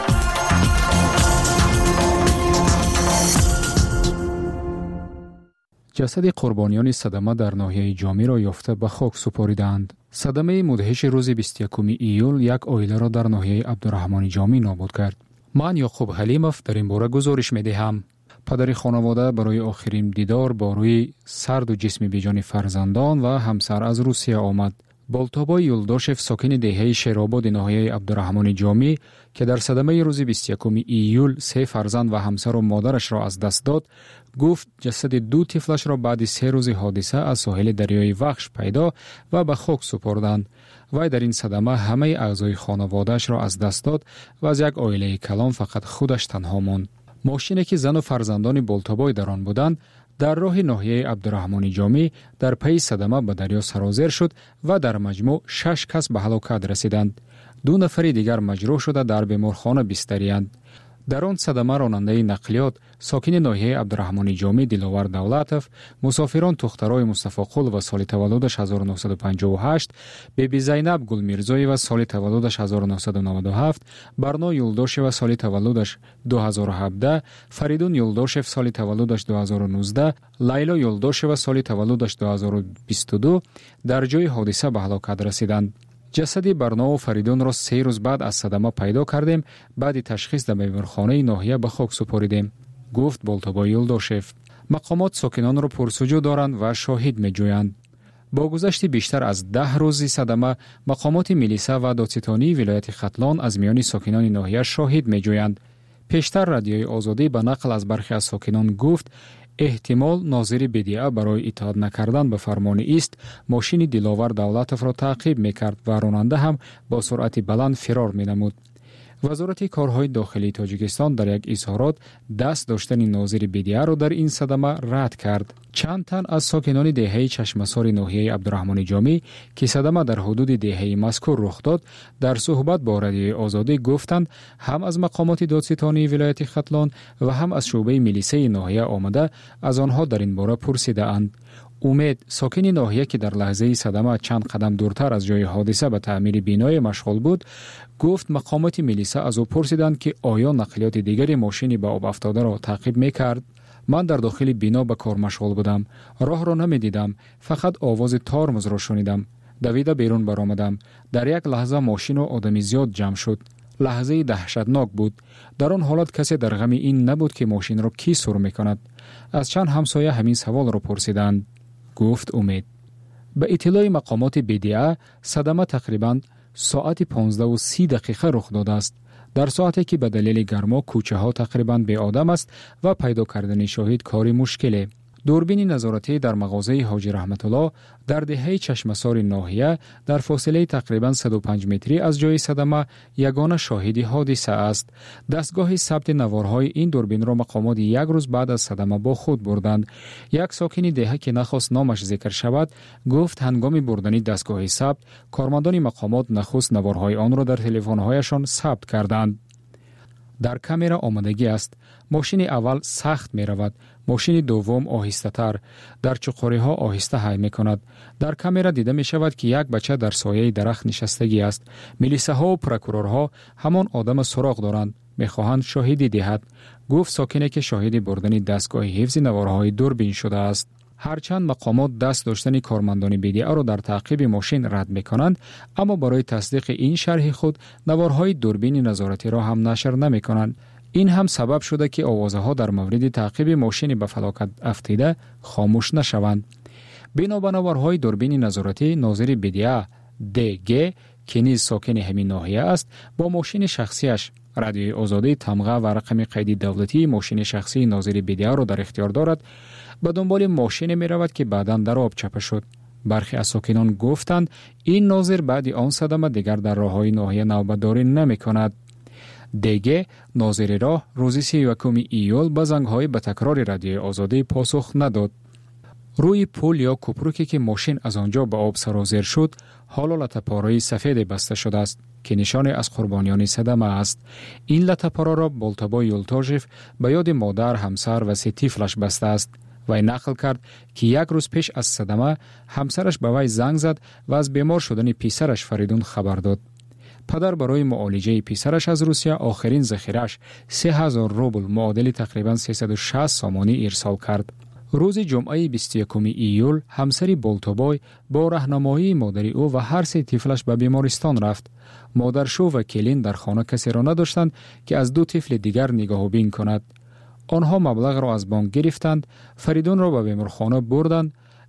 جسد قربانیان صدمه در ناحیه جامی را یافته به خاک سپاریدند. صدمه مدهش روز بیست و یکم ایول یک عائله را در ناحیه عبدالرحمن جامی نابود کرد. من یعقوب حلیمов در این باره گزارش می‌دهم. پدر خانواده برای آخرین دیدار با روی سرد و جسم بیجان فرزندان و همسر از روسیه آمد. بالتابا یولداشف ساکن دهه شیرآباد ناحیه عبدالرحمن جامی که در صدمه روز بیست و یکم ایول سه فرزند و همسر و مادرش را از دست داد، گفت جسد دو طفلش را بعد سه روز حادثه از ساحل دریای وخش پیدا و به خاک سپردند. وی در این صدمه همه اعضای خانواده‌اش را از دست داد و از یک عائله کلان فقط خودش تنها ماند. ماشینی که زن و فرزندان بالتابای در آن بودند در راه ناحیه عبدالرحمن جامی در پی صدمه به دریا سرازیر شد و در مجموع شش کس به هلاکت رسیدند. دو نفر دیگر مجروح شده در بیمارخانه بستری‌اند. در آن صدمه راننده نقلیات ساکن ناحیه عبدالرحمن جامی دلاور دولتов، مسافران دخترای مصطفی قل و سال تولدش هزار و نهصد و پنجاه و هشت، بیبی زینب گل میرزایی و سال تولدش هزار و نهصد و نود و هفت، برنا یولداش و سال تولدش دو هزار و هفده، فریدون یولداشف سال تولدش دو هزار و نوزده، لیلا یولداش و سال تولدش دو هزار و بیست و دو در جای حادثه به هلاکت رسیدند. جسد برنا و فریدون را سه روز بعد از صدمه پیدا کردیم، بعد تشخیص در بیمارخانه ناحیه به خاک سپاریدیم، گفت بالتابا یولداشف. مقامات ساکنان را پرسجو دارند و شاهد می‌جویند. با گذشت بیشتر از ده روزی صدمه، مقامات میلیسه و دادستانی ولایت ختلان از میان ساکنان ناحیه شاهد می‌جویند. پیشتر رادیوی آزادی به نقل از برخی از ساکنان گفت احتمال ناظر بدیعه برای اطاعت نکردن به فرمان ایست ماشین دلاور دولتов را تعقیب میکرد و راننده هم با سرعت بلند فرار مینمود. وزارت کارهای داخلی تاجیکستان در یک اظهارات دست داشتن ناظر بدیعه را در این صدمه رد کرد. چند تن از ساکنان دهه چشمسار ناحیه عبدالرحمن جامی که صدمه در حدود دهه مذکور رخ داد در صحبت با رادیوی آزادی گفتند هم از مقامات دادستانی ولایت ختلان و هم از شعبه میلیسه ناحیه آمده از آنها در این باره پرسیده اند. امید ساکن ناحیه که در لحظه صدمه چند قدم دورتر از جای حادثه به تعمیر بینای مشغول بود، گفت مقامات میلیسه از او پرسیدند که آیا نقلیات دیگری ماشینی به آب افتاده را تعقیب میکرد. من در داخل بینا به کار مشغول بودم، راه را نمیدیدم، فقط آواز تارمز را شنیدم. دویده بیرون برآمدم. در یک لحظه ماشین و آدمی زیاد جمع شد. لحظه دهشتناک بود. در آن حالت کسی در غم این نبود که ماشین را کی سر میکند. از چند همسایه همین سوال را پرسیدند، گفت امید. به اطلاع مقامات بدیعه صدمه تقریباً ساعت پانزده و سی دقیقه رخ داده است. در ساعتی که به دلیل گرما کوچه ها تقریباً بی آدم است و پیدا کردن شاهد کاری مشکله. دوربین نظارتی در مغازه حاجی رحمت الله در دهه چشمسار ناحیه در فاصله تقریباً صد و پنج متری از جای صدمه یگانه شاهد حادثه است. دستگاه ثبت نوارهای این دوربین را مقامات یک روز بعد از صدمه با خود بردند. یک ساکن دهه که نخواست نامش ذکر شود گفت هنگام بردن دستگاه ثبت کارمندان مقامات نخست نوارهای آن را در تلفن‌هایشان ثبت کردند. در کامera آمادگی است. ماشین اول سخت می رود. ماشین دوم آهسته تر. در چقوری ها آهسته حی می کند. در کامera دیده می شود که یک بچه در سایه درخت نشستگی است. میلیسه ها و پروکورورها همان آدم سراغ دارند. می خواهند شاهدی دهد. گفت ساکنی که شاهد بردن دستگاه حفظ نوارهای دوربین شده است. هرچند مقامات دست داشتن کارمندان بی‌دی‌آ را در تعقیب ماشین رد می کنند، اما برای تصدیق این شرح خود نوارهای دوربین نظارتی را هم نشر نمی کنند. این هم سبب شده که آوازها در مورد تعقیب ماشین به فلاکت افتیده خاموش نشوند. بنا به نوارهای دوربین نظارتی، ناظر بی‌دی‌آ دی که نیز ساکن همین ناحیه است، با ماشین شخصیش رادیوی آزادی تمغه و رقم قید دولتی ماشین شخصی ناظر بی‌دی‌آ را در اختیار دارد، به دنبال ماشین می رود که بعداً در آب چپه شد. برخی از ساکنان گفتند این ناظر بعد آن صدمه دیگر در راههای ناحیه نوبتداری نمی کند. دیگه ناظر راه روز سی و یکم ایول به زنگ‌های به تکرار رادیوی آزادی پاسخ نداد. روی پل یا کوپروکی که ماشین از آنجا به آب سرازیر شد، حالا لطه‌پاره‌ای سفید بسته شده است که نشان از قربانیان صدمه است. این لطه‌پاره را بولتابای یولتاژف به یاد مادر، همسر و سه طفلش بسته است. وی نقل کرد که یک روز پیش از صدمه همسرش به وی زنگ زد و از بیمار شدن پسرش فریدون خبر داد. پدر برای معالجه پسرش از روسیه آخرین ذخیره‌اش سه هزار روبل معادل تقریباً سیصد و شصت سامانی ارسال کرد. روز جمعه بیست و یکم ایول همسری بولتابای با راهنمایی مادر او و هر سه طفلش به بیمارستان رفت. مادرشو و کلین در خانه کسی را نداشتند که از دو طفل دیگر نگاهبین کند. آنها مبلغ را از بانک گرفتند، فریدون را به بیمارخانه بردند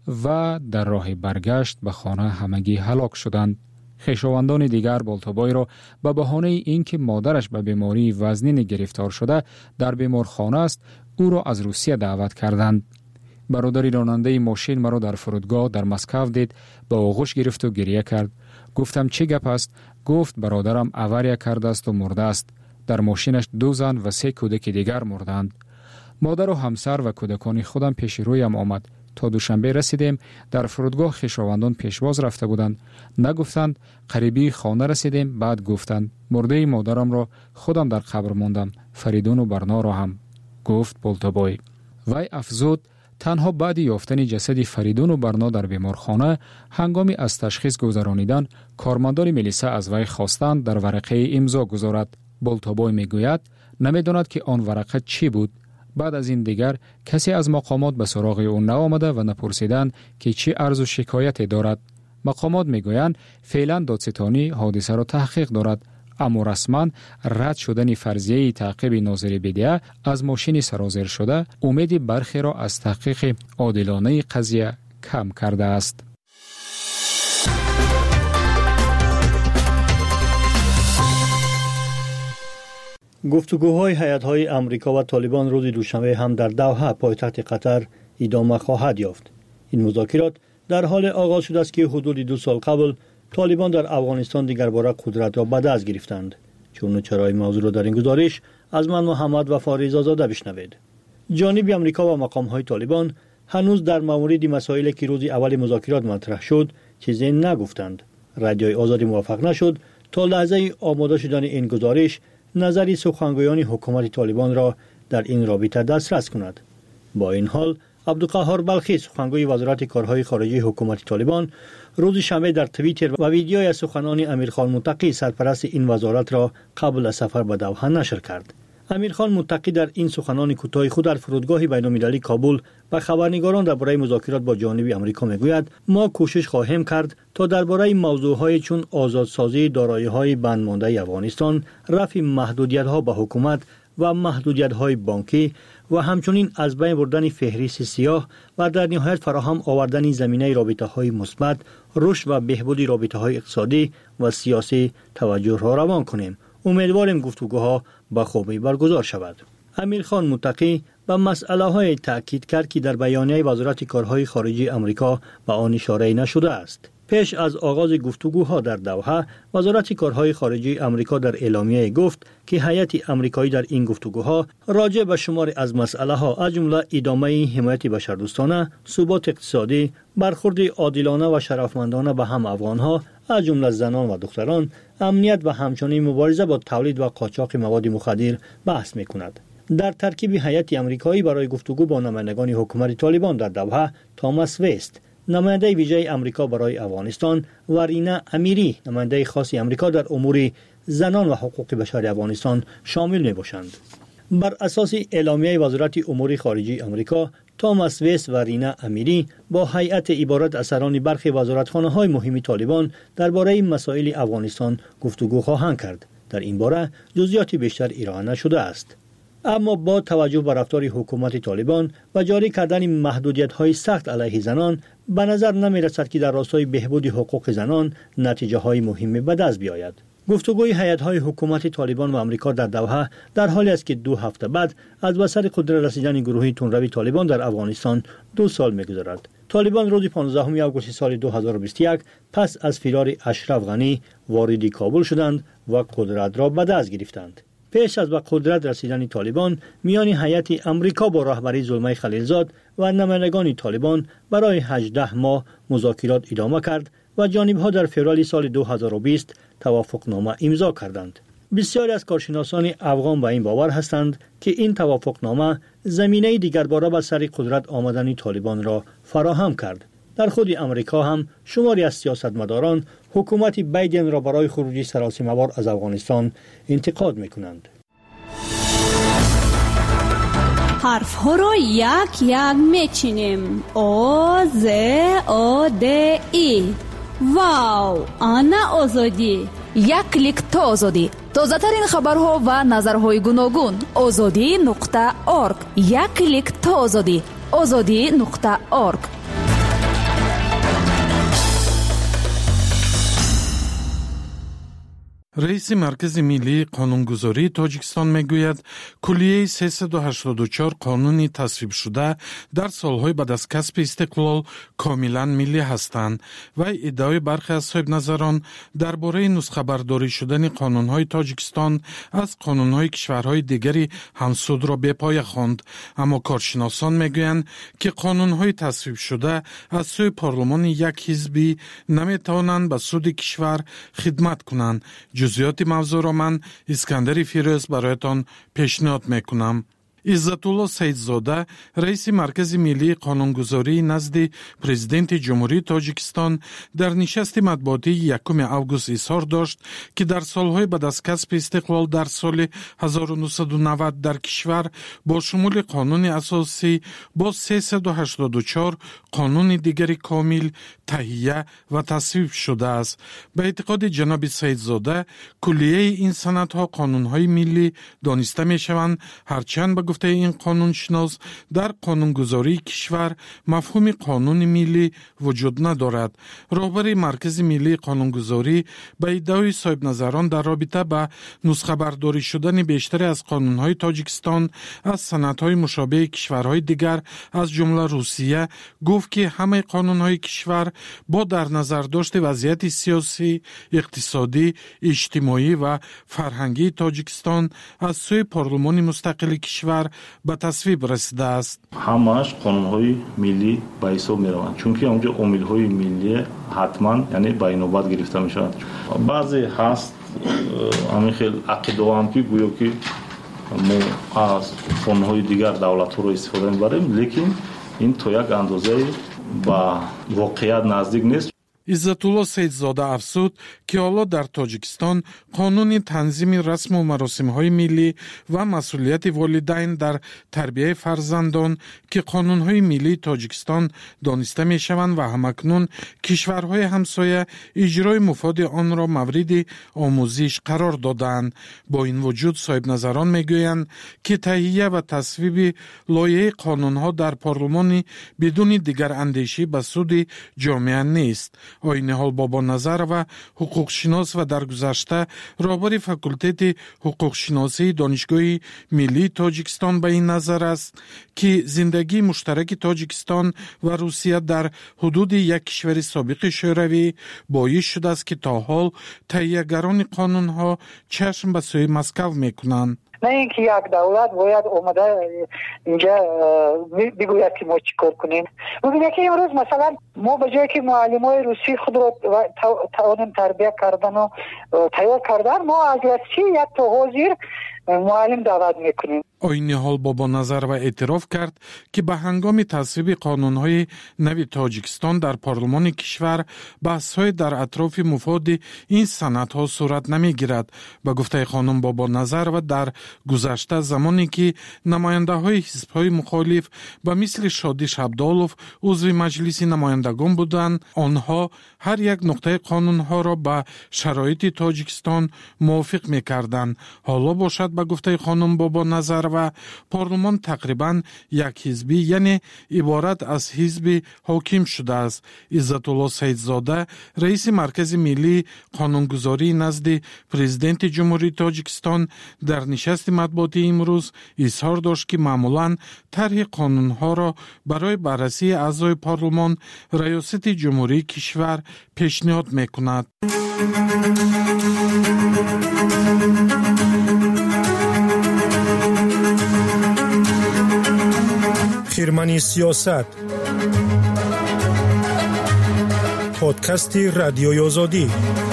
و در راه برگشت به خانه همگی هلاک شدند. خویشاوندان دیگر بولتابای را به بهانه اینکه مادرش به بیماری وزنین گرفتار شده در بیمارخانه است، او را از روسیه دعوت کردند. برادری راننده ماشین مرا در فرودگاه در مسکو دید، به آغوش گرفت و گریه کرد. گفتم چه گپ است؟ گفت برادرم اوریا کرده است و مرده است. در ماشینش دو زن و سه کودک دیگر مردند. مادر و همسر و کودکان خودم پیش رویم آمد. تا دوشنبه رسیدیم. در فرودگاه خویشاوندان پیشواز رفته بودند. نگفتند. قریبی خانه رسیدیم. بعد گفتند مرده مادرم را خودم در قبر ماندم، فریدون و برنا را هم. گفت بولتابای. وی افزود تنها بعد یافتن جسد فریدون و برنا در بیمارخانه، هنگامی از تشخیص گذرانیدن کارمندان میلیسا از وی خواستند در ورقه امضا گذارد. بولتابای میگوید نمیداند که آن ورقه چی بود. بعد از این دیگر کسی از مقامات به سراغ او نآمده و نپرسیدند که چی عرض و شکایتی دارد. مقامات میگویند فعلا دادستانی حادثه را تحقیق دارد، اما رسما رد شدن فرضیه تعقیب ناظر بی‌دی‌آ از ماشین سرازیر شده امید برخی را از تحقیق عادلانه قضیه کم کرده است. گفتگوهای هیئت‌های آمریکا و طالبان روز دوشنبه هم در دوحه پایتخت قطر ادامه خواهد یافت. این مذاکرات در حال آغاز شده است که حدود دو سال قبل طالبان در افغانستان دیگر باره قدرت را به دست گرفتند. چون چرای موضوع را در این گزارش از من محمد و فاریز آزاده بشنوید. جانب آمریکا و مقام‌های طالبان هنوز در مورد مسائلی که روز اول مذاکرات مطرح شد چیزی نگفتند. رادیوی آزادی موفق نشد تا لحظه آماده شدن این گزارش نظری سخنگویان حکومت طالبان را در این رابطه دسترس کند. با این حال عبدالقهار بلخی سخنگوی وزارت کارهای خارجی حکومت طالبان روز شنبه در توییتر و ویدیوی از سخنان امیرخان متقی سرپرست این وزارت را قبل از سفر به دوحه نشر کرد. امیرخان متقی در این سخنان کوتاه خود در فرودگاه بین‌المللی کابل به خبرنگاران درباره مذاکرات با جانب آمریکا میگوید ما کوشش خواهیم کرد تا درباره موضوعهای چون آزادسازی دارایی‌های بندمانده افغانستان، رفع محدودیت‌ها به حکومت و محدودیت‌های بانکی و همچنین از بین بردن فهرست سیاه و در نهایت فراهم آوردن زمینه رابطه‌های مثبت، رشد و بهبود رابطه‌های اقتصادی و سیاسی توجه را روان کنیم. امیدواریم گفتگوها به خوبی برگزار شود. امیرخان متقی به مسئله‌های تاکید کرد که در بیانیه وزارت کارهای خارجه آمریکا به آن اشاره نشده است. پیش از آغاز گفتگوها در دوحه، وزارت کارهای خارجه آمریکا در اعلامیه گفت که هیئت آمریکایی در این گفتگوها راجع به شمار از مسئله‌ها از جمله ادامه حمایت بشردوستانه، ثبات اقتصادی، برخورد عادلانه و شرفمندانه به هم افغان‌ها از جمله زنان و دختران، امنیت و همچنین مبارزه با تولید و قاچاق مواد مخدر بحث می‌کند. در ترکیب هیئت آمریکایی برای گفتگو با نمایندگان حکومت طالبان در دوحه، توماس وست، نماینده ویژه آمریکا برای افغانستان، و رینا امیری، نماینده خاص آمریکا در امور زنان و حقوق بشر افغانستان شامل می‌باشند. بر اساس اعلامیه وزارت امور خارجه آمریکا، توماس وست و رینا امیری با هیئت عبارت از سران برخی وزارتخانه‌های مهم طالبان درباره مسائل افغانستان گفتگو خواهند کرد. در این باره جزئیات بیشتر ارائه نشده است. اما با توجه به رفتار حکومت طالبان و جاری کردن محدودیت‌های سخت علیه زنان، به نظر نمی‌رسد که در راستای بهبود حقوق زنان نتیجه‌های مهمی به دست بیاید. گفتگوی هیئت‌های حکومت طالبان و آمریکا در دوحه در حالی است که دو هفته بعد از بسر قدرت رسیدن گروه تندروی طالبان در افغانستان دو سال می‌گذرد. طالبان روز پانزدهم آگوست سال دو هزار و بیست و یک پس از فرار اشرف غنی وارد کابل شدند و قدرت را به دست گرفتند. پیش از به قدرت رسیدن طالبان، میان هیئت آمریکا با رهبری زلمای خلیلزاد و نمایندگان طالبان برای هجده ماه مذاکرات ادامه کرد و جانب‌ها در فوریه سال دو هزار و بیست توافقنامه امضا کردند. بسیاری از کارشناسان افغان به این باور هستند که این توافقنامه زمینه دیگرباره به سر قدرت آمدن طالبان را فراهم کرد. در خود آمریکا هم شماری از سیاستمداران حکومت بایدن را برای خروجی سراسیمه‌وار از افغانستان انتقاد می‌کنند. حرف ها را یک یک میچینیم. او ز او د ای. واو، آنا آزادی. یک کلیک تا آزادی. تازه ترین خبرها و نظرهای گوناگون. آزادی نقطه اورگ. یک کلیک تا آزادی. آزادی نقطه اورگ. رئیس مرکز ملی قانونگذاری تاجیکستان میگوید کلیه سیصد و هشتاد و چهار قانونی تصویب شده در سالهای بعد از کسب استقلال کاملا ملی هستند و ادعای برخی از صاحب نظران درباره نسخه برداری شدن قانونهای تاجیکستان از قانونهای کشورهای دیگری همسود را بپای خواند. اما کارشناسان میگویند که قانونهای تصویب شده از سوی پارلمان یک حزبی نمیتوانند به سود کشور خدمت کنند. جزئیات موضوع را من اسکندر فیروز برایتان پیشنهاد میکنم. عزتالله سیدزاده رئیس مرکز ملی قانونگذاری نزد پرزیدنت جمهوری تاجیکستان در نشست مطبوعاتی یکم آگوست اظهار داشت که در سالهای بعد از کسب استقلال در سال هزار و نهصد و نود در کشور با شمول قانون اساسی با سیصد و هشتاد و چهار قانون دیگری کامل تهیه و تصویب شده است. به اعتقاد جناب سیدزاده کلیه این سندها قانونهای ملی دانسته می شوند، هرچند به گفته این قانون شناس در قانونگذاری کشور مفهوم قانون ملی وجود ندارد. رهبر مرکز ملی قانونگذاری به ادعای صاحب نظران در رابطه با نسخه برداری شدن بیشتر از قانونهای تاجیکستان از سندهای مشابه کشورهای دیگر از جمله روسیه گفت که همه قانونهای کشور با در نظر داشت وضعیت سیاسی، اقتصادی، اجتماعی و فرهنگی تاجیکستان از سوی پارلمان مستقل کشور به تصویب رسیده است. همش قانون‌های ملی به حساب می‌روند، چون که اونجا امیدهای ملی حتما یعنی به نوبت گرفته می‌شوند. بعضی هست همین خیلی عقیده‌ام که گویا که ما از قانون‌های دیگر دولت‌ها رو استفاده می‌بریم، لیکن این تو یک اندازه با واقعیت نزدیک نیست. عزتالله سیدزاده افزود که حالا در تاجیکستان قانون تنظیم رسم و مراسم‌های ملی و مسئولیت والدین در تربیت فرزندان که قانون‌های ملی تاجیکستان دانسته می‌شوند و همکنون کشورهای همسایه اجرای مفاد آن را مورد آموزش قرار دادند. با این وجود صاحب نظران می‌گویند که تهیه و تصویب لایحه قانون‌ها در پارلمان بدون دیگر اندیشی به سود جامعه نیست. آینهال بابا نظر و حقوق شناس و در گذشته رهبر فاکولته حقوق شناسی دانشگاه ملی تاجیکستان به این نظر است که زندگی مشترک تاجیکستان و روسیه در حدود یک کشور سابق شوروی باعث شده است که تا حال تهیه‌گران قانون‌ها چشم به سوی مسکو می‌کنند. نه اینکه یک دولت باید اومده اینجا بگوید که ما چیکار کنیم. ببینید که امروز مثلا ما به جای که معلمای روسی خود رو توانیم تربیت کردن و تیار کردن، ما از روسیه یک تا حاضر معلم دعوت میکنیم. آینه حال بابا نظر و اعتراف کرد که به هنگام تصویب قانون‌های نوی تاجیکستان در پارلمان کشور بحث‌های در اطراف مفاد این سندها صورت نمی‌گیرد. به گفته خانم بابا نظر و در گذشته زمانی که نماینده‌های حزب‌های مخالف به مثل شادی شبدالوف عضو مجلس نمایندگان بودند، آنها هر یک نقطه قانون‌ها را به شرایط تاجیکستان موافق می‌کردند. حالا باشد به گفته خانم بابا نظر و پارلمان تقریبا یک حزبی یعنی عبارت از حزب حاکم شده است. عزت الله سیدزاده رئیس مرکز ملی قانونگذاری نزد پرزیدنت جمهوری تاجیکستان در نشست مطبوعاتی امروز اظهار داشت که معمولا طرح قانونها را برای بررسی اعضای پارلمان ریاست جمهوری کشور پیشنهاد میکند. خیرمنی سیاست، پادکست رادیوی آزادی.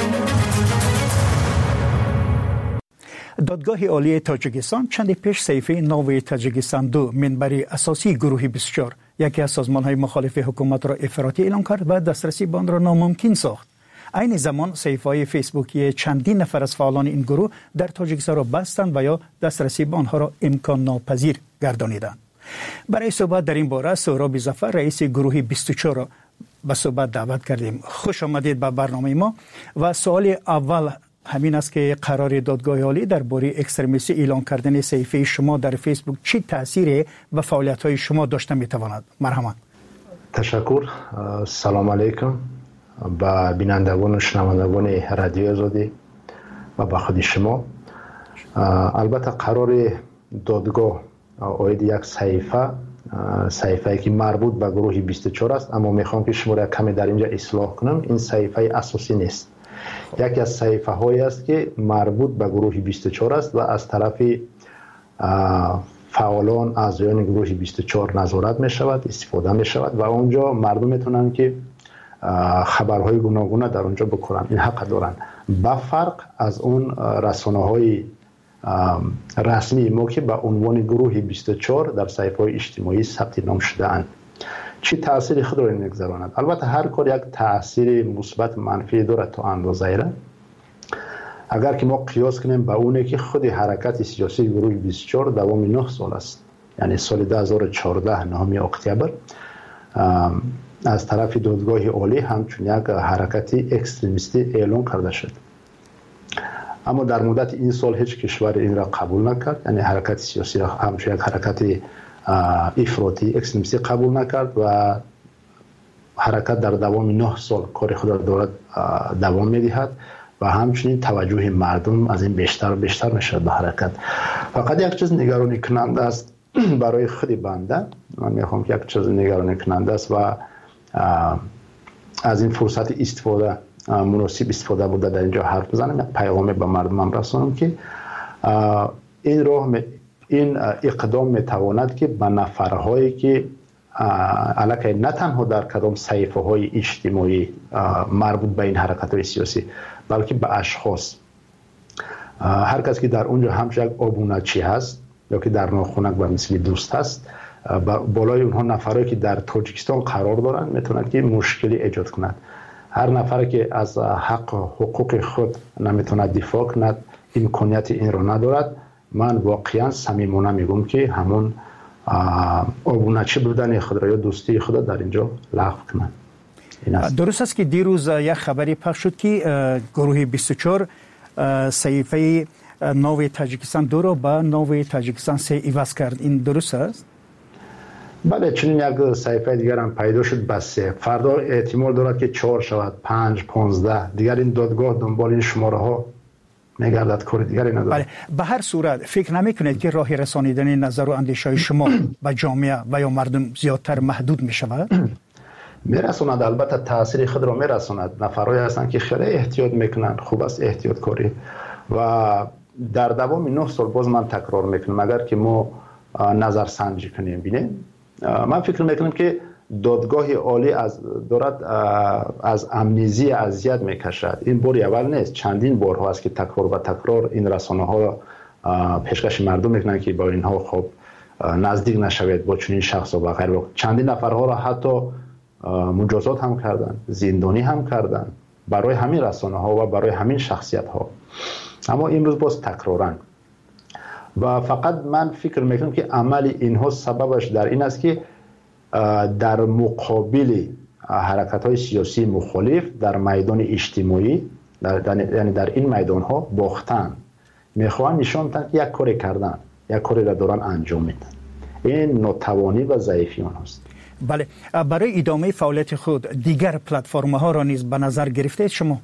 دادگاه عالی تاجیکستان چند پیش صحیفه نو تاجیکستان دو منبر اساسی گروه بیست و چهار یکی از سازمان‌های مخالف حکومت را افراطی اعلام کرد و دسترسی به آن را ناممکن ساخت. عین زمان صحیفه‌های فیسبوکی چندین نفر از فعالان این گروه در تاجیکستان را بستند و یا دسترسی به آنها را امکان ناپذیر گردانیدند. برای صحبت در این باره سهراب ظفر رئیس گروه بیست و چهار را به صحبت دعوت کردیم. خوش آمدید به برنامه ما. و سوال اول همین است که قرار دادگاه عالی درباره اکستریمیستی اعلان کردن صحیفه شما در فیسبوک چه تأثیری به فعالیت‌های شما داشته می‌تواند؟ مرحبا. تشکر. سلام علیکم با بینندگان و شنوندگان رادیو آزادی و با خود شما. البته قرار دادگاه اوید یک صحیفه صحیفه‌ای که مربوط به گروه بیست و چهار است، اما میخوام که شما را کمی در اینجا اصلاح کنم. این صحیفه اساسی نیست، یکی از صحیفه هایی است که مربوط به گروه بیست و چهار است و از طرف فعالان اعضایان گروه بیست و چهار نظارت می شود، استفاده می شود و اونجا مردم میتونن که خبرهای گوناگون در اونجا بکنن. این حق دارن، با فرق از اون رسانه های رسمی ما که به عنوان گروه بیست و چهار در صحیفه‌های اجتماعی ثبت نام شده اند. چی تأثیر خود را میگذراند؟ البته هر کار یک تأثیر مثبت منفی دارد تا اندازه‌ای را. اگر که ما قیاس کنیم با اونه که خود حرکت سیاسی گروه بیست و چهار دوام نه سال است، یعنی سال دو هزار و چهارده نهم اکتبر از طرف دادگاه عالی همچون یک حرکت اکستریمیستی اعلان کرده شد، اما در مدت این سال هیچ کشور این را قبول نکرد، یعنی حرکت سیاسی را همچون یک حرکت افراطی اکستریمیستی قبول نکرد و حرکت در دوام نه سال کار خود را دارد دوام می‌دهد و همچنین توجه مردم از این بیشتر و بیشتر میشد به حرکت. فقط یک چیز نگرانی کننده است برای خود بنده، من میخوام که یک چیز نگرانی کننده است و از این فرصت استفاده مناسب استفاده بوده در اینجا حرف بزنم، یک پیغام به مردمم رسانم که این راه این اقدام میتواند که به نفرهایی که علاقه نه تنها در کدام صحیفه های اجتماعی مربوط به این حرکت های سیاسی بلکه به اشخاص، هر کس که در اونجا همچون یک آبونچی هست یا که در ناخونک و مثل دوست هست، بالای اونها نفرهایی که در تاجیکستان قرار دارن میتوند که مشکلی ایجاد کند. هر نفر که از حق و حقوق خود نمیتوند دفاع کند، امکانیت این را ندارد، من واقعا صمیمانه میگم که همون آبونچی بودن خود را یا دوستی خود در اینجا لغو کنند. درست است که دیروز یک خبری پخش شد که گروه بیست و چهار صحیفه نو تاجیکستان دو را با نو تاجیکستان سه عوض کرد. این درست است؟ بله چنین یک صحیفه دیگر هم پیدا شد بسه فردا احتمال دارد که چهار شود پنج پانزده دیگر این دادگاه دنبال این شماره ها نگردد کار دیگری نداره. بله به هر صورت فکر نمیکنید که راه رسانیدن نظر و اندیشه های شما به جامعه و یا مردم زیادتر محدود می شود؟ میرسوند، البته تاثیر خود را میرسوند. نفرهایی هستند که خیلی احتیاط میکنند، خوب است احتیاط کاری و در دوام نه سال باز من تکرار میکنم اگر که ما نظر سنجی کنیم بینیم من فکر میکنم که دادگاه عالی از دارد از امنیزی اذیت میکشد. این بار اول نیست، چندین بار ها است که تکرار و تکرار این رسانه ها پیشکش مردم میکنند که با اینها خب نزدیک نشوید با چنین شخص و غیره. چندین نفرها را حتی مجازات هم کردن، زندانی هم کردن برای همین رسانه ها و برای همین شخصیت ها. اما امروز باز تکرارن و فقط من فکر میکنم که عمل اینها سببش در این است که در مقابل حرکت های سیاسی مخالف در میدان اجتماعی در یعنی در این میدان ها باختن، میخوان نشان بدن که یک کاری کردن، یک کاری را دارن انجام میدن. این ناتوانی و ضعیفی آنهاست. بله، برای ادامه فعالیت خود دیگر پلتفرم ها را نیز به نظر گرفتید شما؟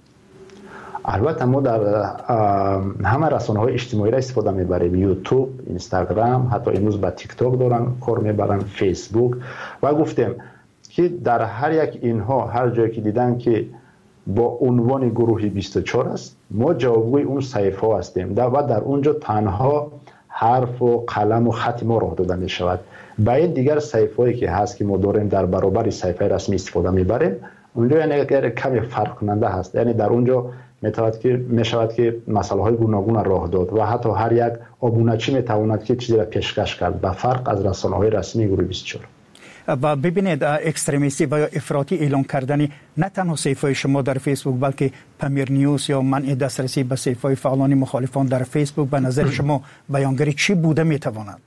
البته ما در همه رسانه های اجتماعی را استفاده میبریم، یوتیوب، اینستاگرام، حتی امروز با تیک تاک دارن کار میبرن، فیسبوک. و گفتم که در هر یک اینها هر جایی که دیدن که با عنوان گروه بیست و چهار است ما جوابگوی اون صحیفه ها هستیم و در اونجا تنها حرف و قلم و خط ما راه داده می شود. با این دیگر صحیفه هایی که هست که ما داریم در برابر صحیفه رسمی استفاده میبریم اونجا یعنی اگر کمی فرق کننده هست، یعنی در اونجا میتواند که میشود که مسائل های گوناگون راه داد و حتی هر یک آبونچی میتواند که چیزی را پیشکش کرد به فرق از رسانه های رسمی گروه بیست و چهار. و ببینید اکستریمیستی و یا افراطی اعلان کردن نه تنها صحیفه شما در فیسبوک بلکه پامیر نیوز یا منع دسترسی به صحیفه فعالان مخالفان در فیسبوک به نظر شما بیانگری چی بوده میتواند؟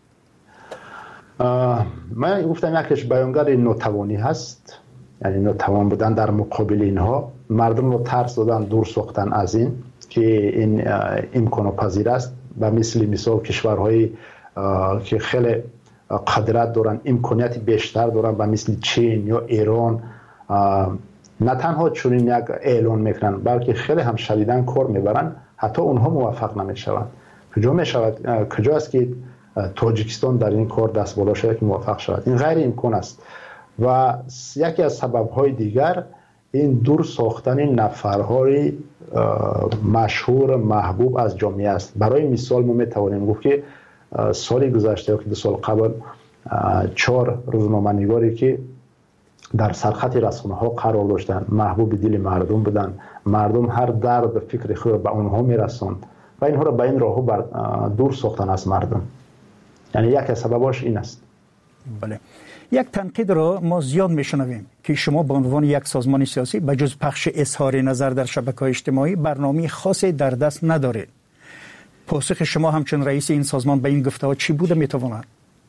من گفتم یکیش بیانگر ناتوانی هست، یعنی ناتوان بودن در مقابل اینها، مردم رو ترس دادن، دور ساختن از این که این امکان پذیر است و مثل مثال کشورهایی که خیلی قدرت دارن، امکانیت بیشتر دارن و مثل چین یا ایران نه تنها چنین یک اعلان میکنن بلکه خیلی هم شدیداً کار میبرن، حتی اونها موفق نمیشوند. کجا میشود کجا است که تاجیکستان در این کار دست بالا شده که موفق شود؟ این غیر امکان است. و یکی از سبب‌های دیگر این دور ساختن نفرهای مشهور محبوب از جامعه است. برای مثال ما میتوانیم گفت که سال گذشته که دو سال قبل چهار روزنامه‌نگاری که در سرخط رسانه‌ها قرار داشتند محبوب دل مردم بودند، مردم هر درد و فکر خود به اونها میرساند و اینها را به این راهو بر دور ساختن از مردم. یعنی یک از سبباش این است. بله. یک تنقید را ما زیاد میشنویم که شما به عنوان یک سازمان سیاسی به جز پخش اظهار نظر در شبکه‌های اجتماعی برنامه خاصی در دست ندارید. پاسخ شما همچون رئیس این سازمان به این گفته‌ها چی بوده میتواند؟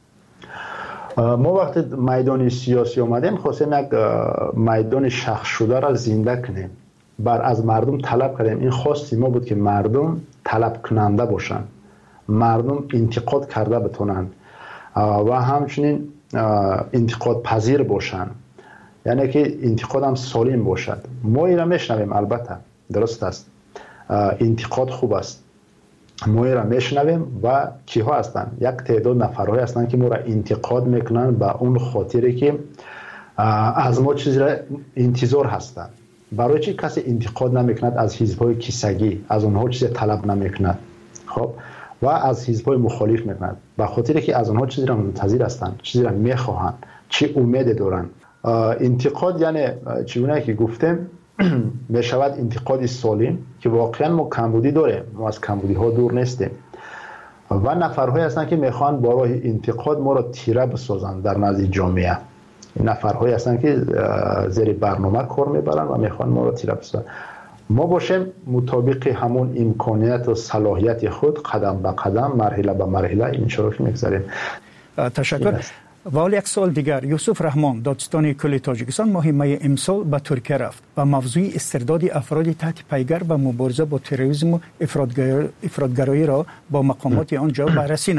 ما وقتی میدان سیاسی آمدیم خواستیم یک میدان شخص شده را زنده کنیم، بر از مردم طلب کردیم. این خواستی ما بود که مردم طلب کننده باشند، مردم انتقاد کرده بتونند و همچنین انتقاد پذیر باشند، یعنی که انتقاد هم سالم باشد. ما این را میشنویم، البته درست است، انتقاد خوب است، ما این را میشنویم و کیها هستند؟ یک تعداد نفرهای هستند که ما را انتقاد میکنن به اون خاطری که از ما چیزی را انتظار هستند. برای چی کسی انتقاد نمیکند از حزب‌های کیسگی؟ از اونها چیزی طلب نمیکند خب و از حزب‌های مخالف میکند به خاطری که از اونها چیزی را منتظر هستند، چیزی را میخواهند، چی امید دارند. انتقاد یعنی چگونه که گفتم میشود انتقادی سالم که واقعا ما کمبودی داریم، ما از کمبودی ها دور نیستیم و نفرهایی هستند که میخوان با راه انتقاد ما را تیره بسازند در نزد جامعه. نفرهایی هستند که زیر برنامه کار میبرن و میخوان ما را تیره بسازند. ما باشیم مطابق همون امکانیت و صلاحیت خود قدم به قدم، مرحله به مرحله این شروع میگذاریم. تشکر. و حال یک سال دیگر، یوسف رحمان دادستان کل تاجیکستان ماه می امسال به ترکیه رفت و موضوع استرداد افراد تحت پیگر و مبارزه با تروریسم و افراطگرایی را با مقامات آنجا بررسی نمود.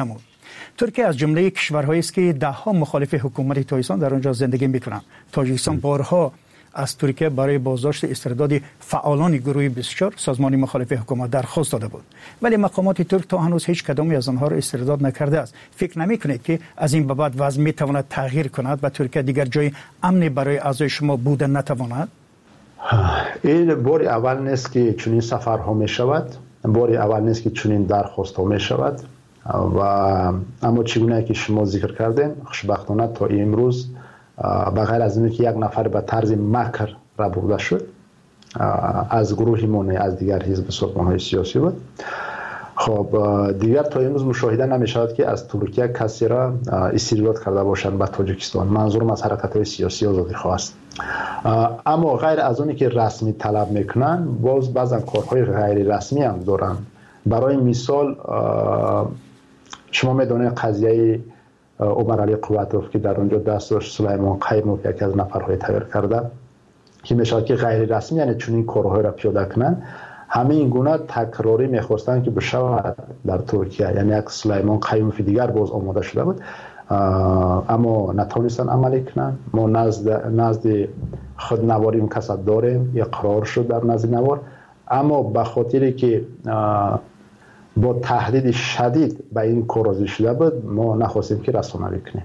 ترکیه از جمله کشورهایی است که ده ها مخالف حکومت تاجیکستان در آنجا زندگی میکنند. تاجیکستان بارها از ترکیه برای بازداشت استرداد فعالان گروه بیست و چهار سازمان مخالف حکومت درخواست داده بود، ولی مقامات ترک تا هنوز هیچ کدامی از آنها را استرداد نکرده است. فکر نمی‌کنید که از این به بعد وضع میتواند تغییر کند و ترکیه دیگر جای امنی برای اعضای شما بودن نتواند؟ این بار اول نیست که چنین سفرها می شود، بار اول نیست که چنین درخواست ها می شود و اما چگونه که شما ذکر کردین خوشبختانه تا امروز بغیر از اینکه یک نفر به طرز مکر را برده شد از گروه مونه از دیگر حزب سازمان‌های سیاسی بود. خب دیگر تا امروز مشاهده نمی شود که از ترکیه کسی را استرداد کرده باشند به تاجیکستان. منظورم از حرکت‌های سیاسی آزادی خواه است. اما غیر از اونی که رسمی طلب میکنن باز بعضا کارهای غیر رسمی هم دارن. برای مثال شما میدونید قضیه عمر علی قوتوف که در اونجا دست داشت سلیمان قیموف یکی از نفرهای تغییر کرده که میشود که غیر رسمی یعنی چون این کارهای را پیاده کنن همه این گونه تکراری میخواستن که بشود در ترکیه، یعنی یک سلیمان قیموف دیگر باز آماده شده بود اما نتونستن عملی کنن. ما نزد نزد خودنواری کسات داریم، یک قرار شد در نزد نوار، اما به خاطری که با تهدید شدید به این کار شده بود ما نخواستیم که رسانه‌ای کنیم.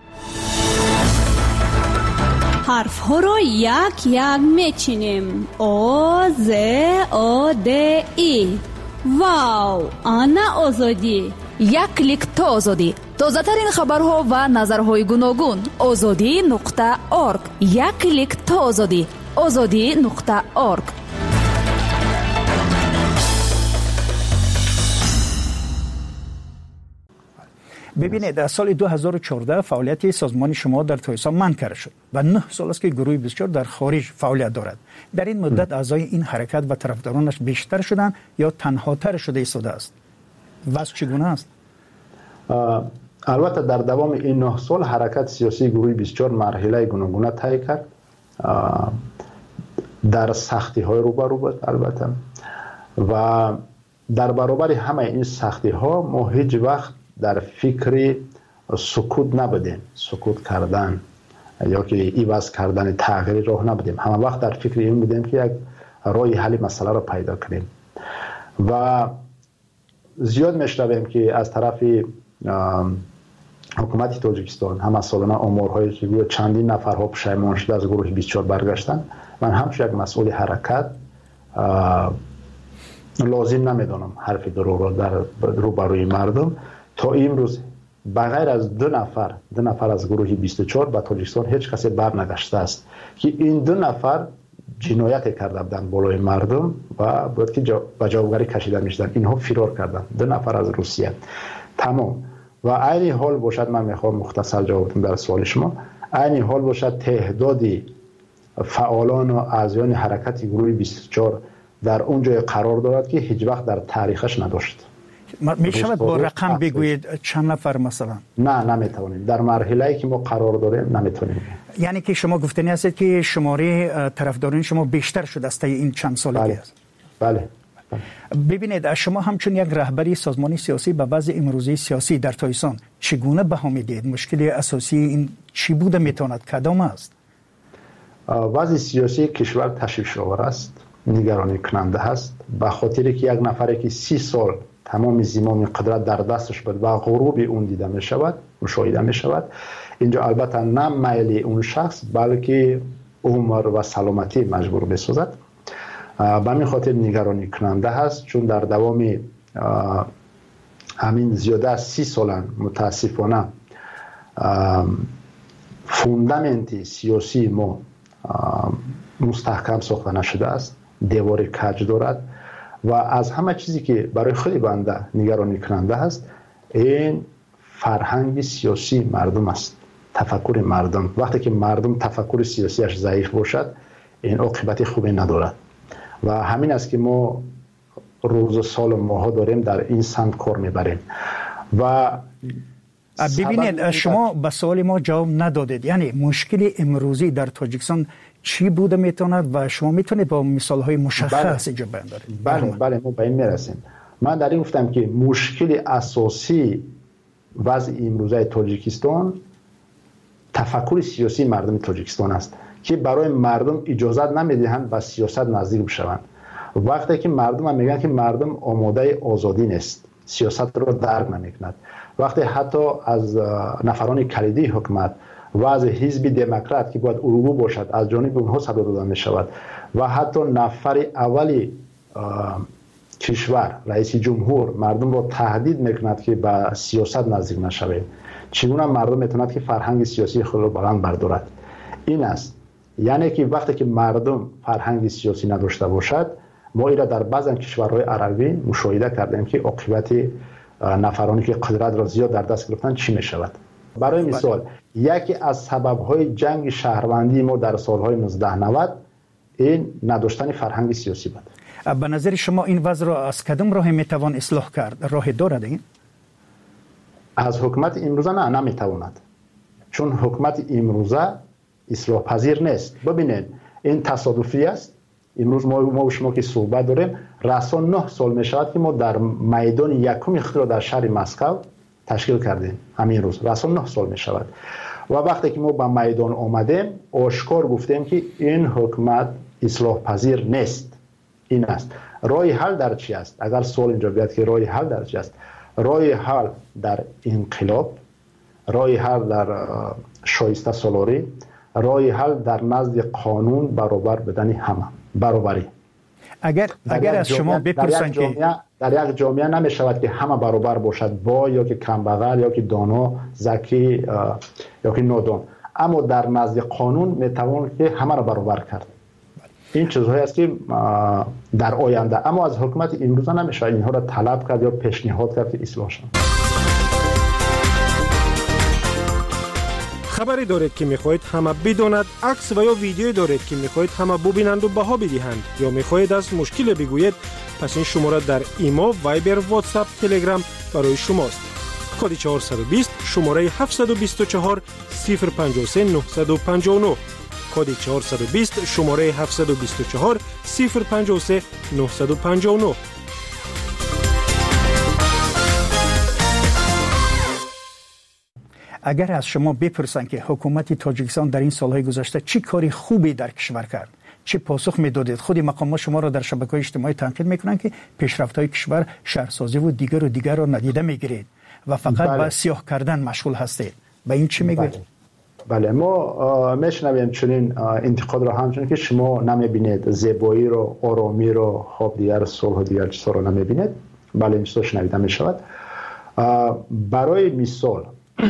حرف ها رو یک یک میچینیم. او ز او د ای. واو، آنا آزادی. یک کلیک تا آزادی. تازه ترین خبرها و نظرهای گوناگون. آزادی نقطه اورگ. یک کلیک تا آزادی. آزادی نقطه اورگ. ببینید در سال دو هزار و چهارده فعالیت سازمان شما در تاجیکستان منع کرده شد و نه سال است که گروه بیست و چهار در خارج فعالیت دارد. در این مدت اعضای این حرکت و طرفدارانش بیشتر شدند یا تنهاتر شده ایستاده است؟ وضع چگونه است؟ البته در دوام این نه سال حرکت سیاسی گروه بیست و چهار مرحله گوناگون طی کرد. در سختی های روبرو بود البته و در برابر همه این سختی ها ما هیچ وقت در فکر سکوت نبودیم، سکوت کردن یا که ایواز کردن تغییر راه نبودیم. همه وقت در فکر این بودیم که یک راه حل مسئله را پیدا کنیم و زیاد میشنویم که از طرف حکومت تاجیکستان هم سالانه آمارهایی که گویا چندین نفرها پشیمان شده از گروه بیست و چهار برگشتن. من همچون یک مسئول حرکت لازم نمیدانم حرف دروغ را در روبروی مردم. تا امروز بغیر از دو نفر دو نفر از گروه بیست و چهار به تاجیکستان هیچ کسی برنگشته است که این دو نفر جنایت کرده بودند بالای مردم و بود که به جوابگری کشیده میشدن. اینها فرار کردند، دو نفر از روسیه. تمام. و عین حال باشد، من میخوام مختصر جواب بدم در سوال شما، عین حال باشد تعدادی فعالان و اعضایان حرکت گروه بیست و چهار در اون جای قرار دارد که هیچ وقت در تاریخش نداشت. می شود با رقم بگویید چند نفر مثلا؟ نه نمیتونیم. در مرحله‌ای که ما قرار داریم نمیتونیم. یعنی که شما گفتنی هستید که شماره طرفداران شما بیشتر شده است این چند سالی بله. است. بله. ببینید شما همچون یک رهبری سازمانی سیاسی به وضع امروزی سیاسی در تاجیکستان چگونه بها میدید؟ مشکل اساسی این چی بوده میتواند کدام است؟ وضع سیاسی کشور تشویش آور است، نگرانی کننده است، به خاطر که یک نفری که سی سال تمام زمام قدرت در دستش بود و غروب اون دیده می شود، مشاهده می شود. اینجا البته نه میل اون شخص بلکه عمر و سلامتی مجبور بسازد. به همین خاطر نگرانی کننده هست، چون در دوام همین زیاده از سی سالن متاسفانه فوندامنت سیاسی ما مستحکم ساخته نشده است، دیوار کج دارد و از همه چیزی که برای خیلی بنده نگرانی کننده است این فرهنگ سیاسی مردم است، تفکر مردم. وقتی که مردم تفکر سیاسیش ضعیف باشد این عاقبت خوبی ندارد و همین است که ما روز سال ماها داریم در این سمت کار میبریم. و ببینید شما به سوال ما جواب ندادید، یعنی مشکل امروزی در تاجیکستان چی بوده میتواند و شما میتونید با مثال های مشخص اینجا بیان دارید؟ بله بله ما به این میرسیم. من در این گفتم که مشکل اساسی وضع امروزه تاجیکستان تفکر سیاسی مردم تاجیکستان است که برای مردم اجازت نمیدهند به سیاست نزدیک بشوند. وقتی که مردم هم میگن که مردم آماده آزادی نیست، سیاست رو درک نمیکند، وقتی حتی از نفران کلیدی حکومت و از حزب دموکرات که باید اروگو باشد از جانب اونها صدا داده می شود و حتی نفر اولی کشور رئیس جمهور مردم رو تهدید میکند که به سیاست نزدیک نشوید، چگونه مردم میتوند که فرهنگ سیاسی خود رو بلند بردارد؟ این است، یعنی که وقتی که مردم فرهنگ سیاسی نداشته باشد، ما ایرا در بعضی کشورهای عربی مشاهده کردیم که عاقبت نفرانی که قدرت را زیاد در دست گرفتن چی می شود. برای مثال یکی از سبب‌های جنگ شهروندی ما در سالهای نوزده نود این نداشتن فرهنگ سیاسی بود. به نظر شما این وضع را از کدام راه میتوان اصلاح کرد؟ راه دارد این؟ از حکومت امروزه نه نمیتواند، چون حکومت امروزه اصلاح پذیر نیست. ببینید این تصادفی است. امروز ما ما شما که صحبت داریم رسا نه سال می شود که ما در میدان یکم اختراع در شهر مسکو تشکیل کردیم. همین روز رسا نه سال می شود و وقتی که ما به میدان آمدیم آشکار گفتیم که این حکومت اصلاح پذیر نیست. این است راه حل در چی است؟ اگر سوال اینجا بیاد که راه حل در چی است، راه حل در انقلاب، راه حل در شایسته سالاری، راه حل در نزد قانون برابر بدن همه، برابری. اگر اگر از شما بپرسن که در یک جامعه نمی شود که همه برابر باشد، با یا که کمبغل یا که دانا، ذکی یا که نادان، اما در نزد قانون می توان که همه را برابر کرد. این چیزهایی است که در آینده، اما از حکومت امروزه نمی شود اینها را طلب کرد یا پیشنهاد کرد که اصلاح شود. خبری دارید که میخواهید همه بداند، عکس و یا ویدیویی دارید که میخواهید همه ببینند و بها بدهند، یا میخواهید از مشکل بگویید، پس این شماره در ایما، وایبر، واتساپ، تلگرام برای شماست. کد چهارصد و بیست شماره هفتصد و بیست و چهار صفر پنجاه و سه نهصد و پنجاه و نه، کد چهارصد و بیست شماره هفتصد و بیست و چهار صفر پنجاه و سه نهصد و پنجاه و نه. اگر از شما بپرسن که حکومت تاجیکستان در این سالهای گذشته چی کاری خوبی در کشور کرد، چه پاسخ میدادید؟ خود مقامات شما را در شبکه‌های اجتماعی تنقید میکنن که پیشرفت‌های کشور شهرسازی و دیگر و دیگر را ندیده میگیرید و فقط بله. به سیاه کردن مشغول هستید. به این چی میگید؟ بله, بله. ما میشنویم چنین انتقاد را همچنین که شما نمیبینید زیبایی رو، آرامی رو، خواب دیگر، صلح و دیگر چیزا رو نمیبینید. بله این چیزا شنیده میشود. برای مثال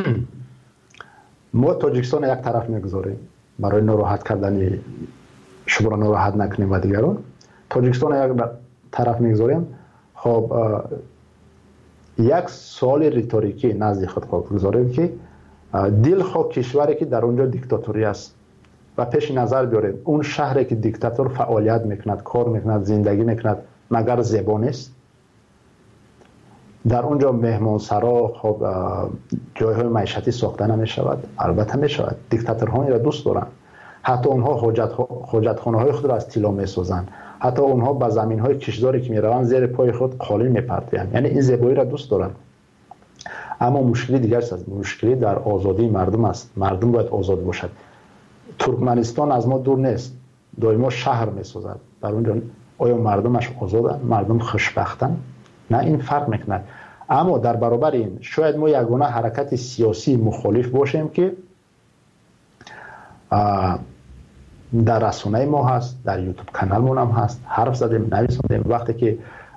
ما تاجیکستان یک طرف میگذاریم برای ناراحت کردن شما را ناراحت نکنیم و دیگران. تاجیکستان یک طرف میگذاریم. خب یک سال ریتوریکی نزد خود بگذاریم که دلخواه کشوری که در اونجا دیکتاتوری است و پیش نظر بیاریم اون شهری که دیکتاتور فعالیت میکند، کار میکند، زندگی میکند، مگر زیبا است؟ در اونجا مهمانسرا خب جایهای معیشتی ساخته نمیشود؟ البته میشود. دیکتاتورها را دوست دارن. حتی اونها حاجت حاجتخانه های خود را از طلا میسازند. حتی اونها به زمین های کشداری که میروند زیر پای خود قالین میپرتند. یعنی این زیبایی را دوست دارن. اما مشکلی دیگر است. مشکلی در آزادی مردم است. مردم باید آزاد باشد. ترکمنستان از ما دور نیست. دائما شهر میسازد. در اونجا آیا مردمش آزادند؟ مردم خوشبختند؟ نه، این فرق میکند. اما در برابر این شاید ما یگانه حرکت سیاسی مخالف باشیم که در رسانه ما هست، در یوتیوب کانال ما هم هست، حرف زدیم، نویساندیم. وقتی که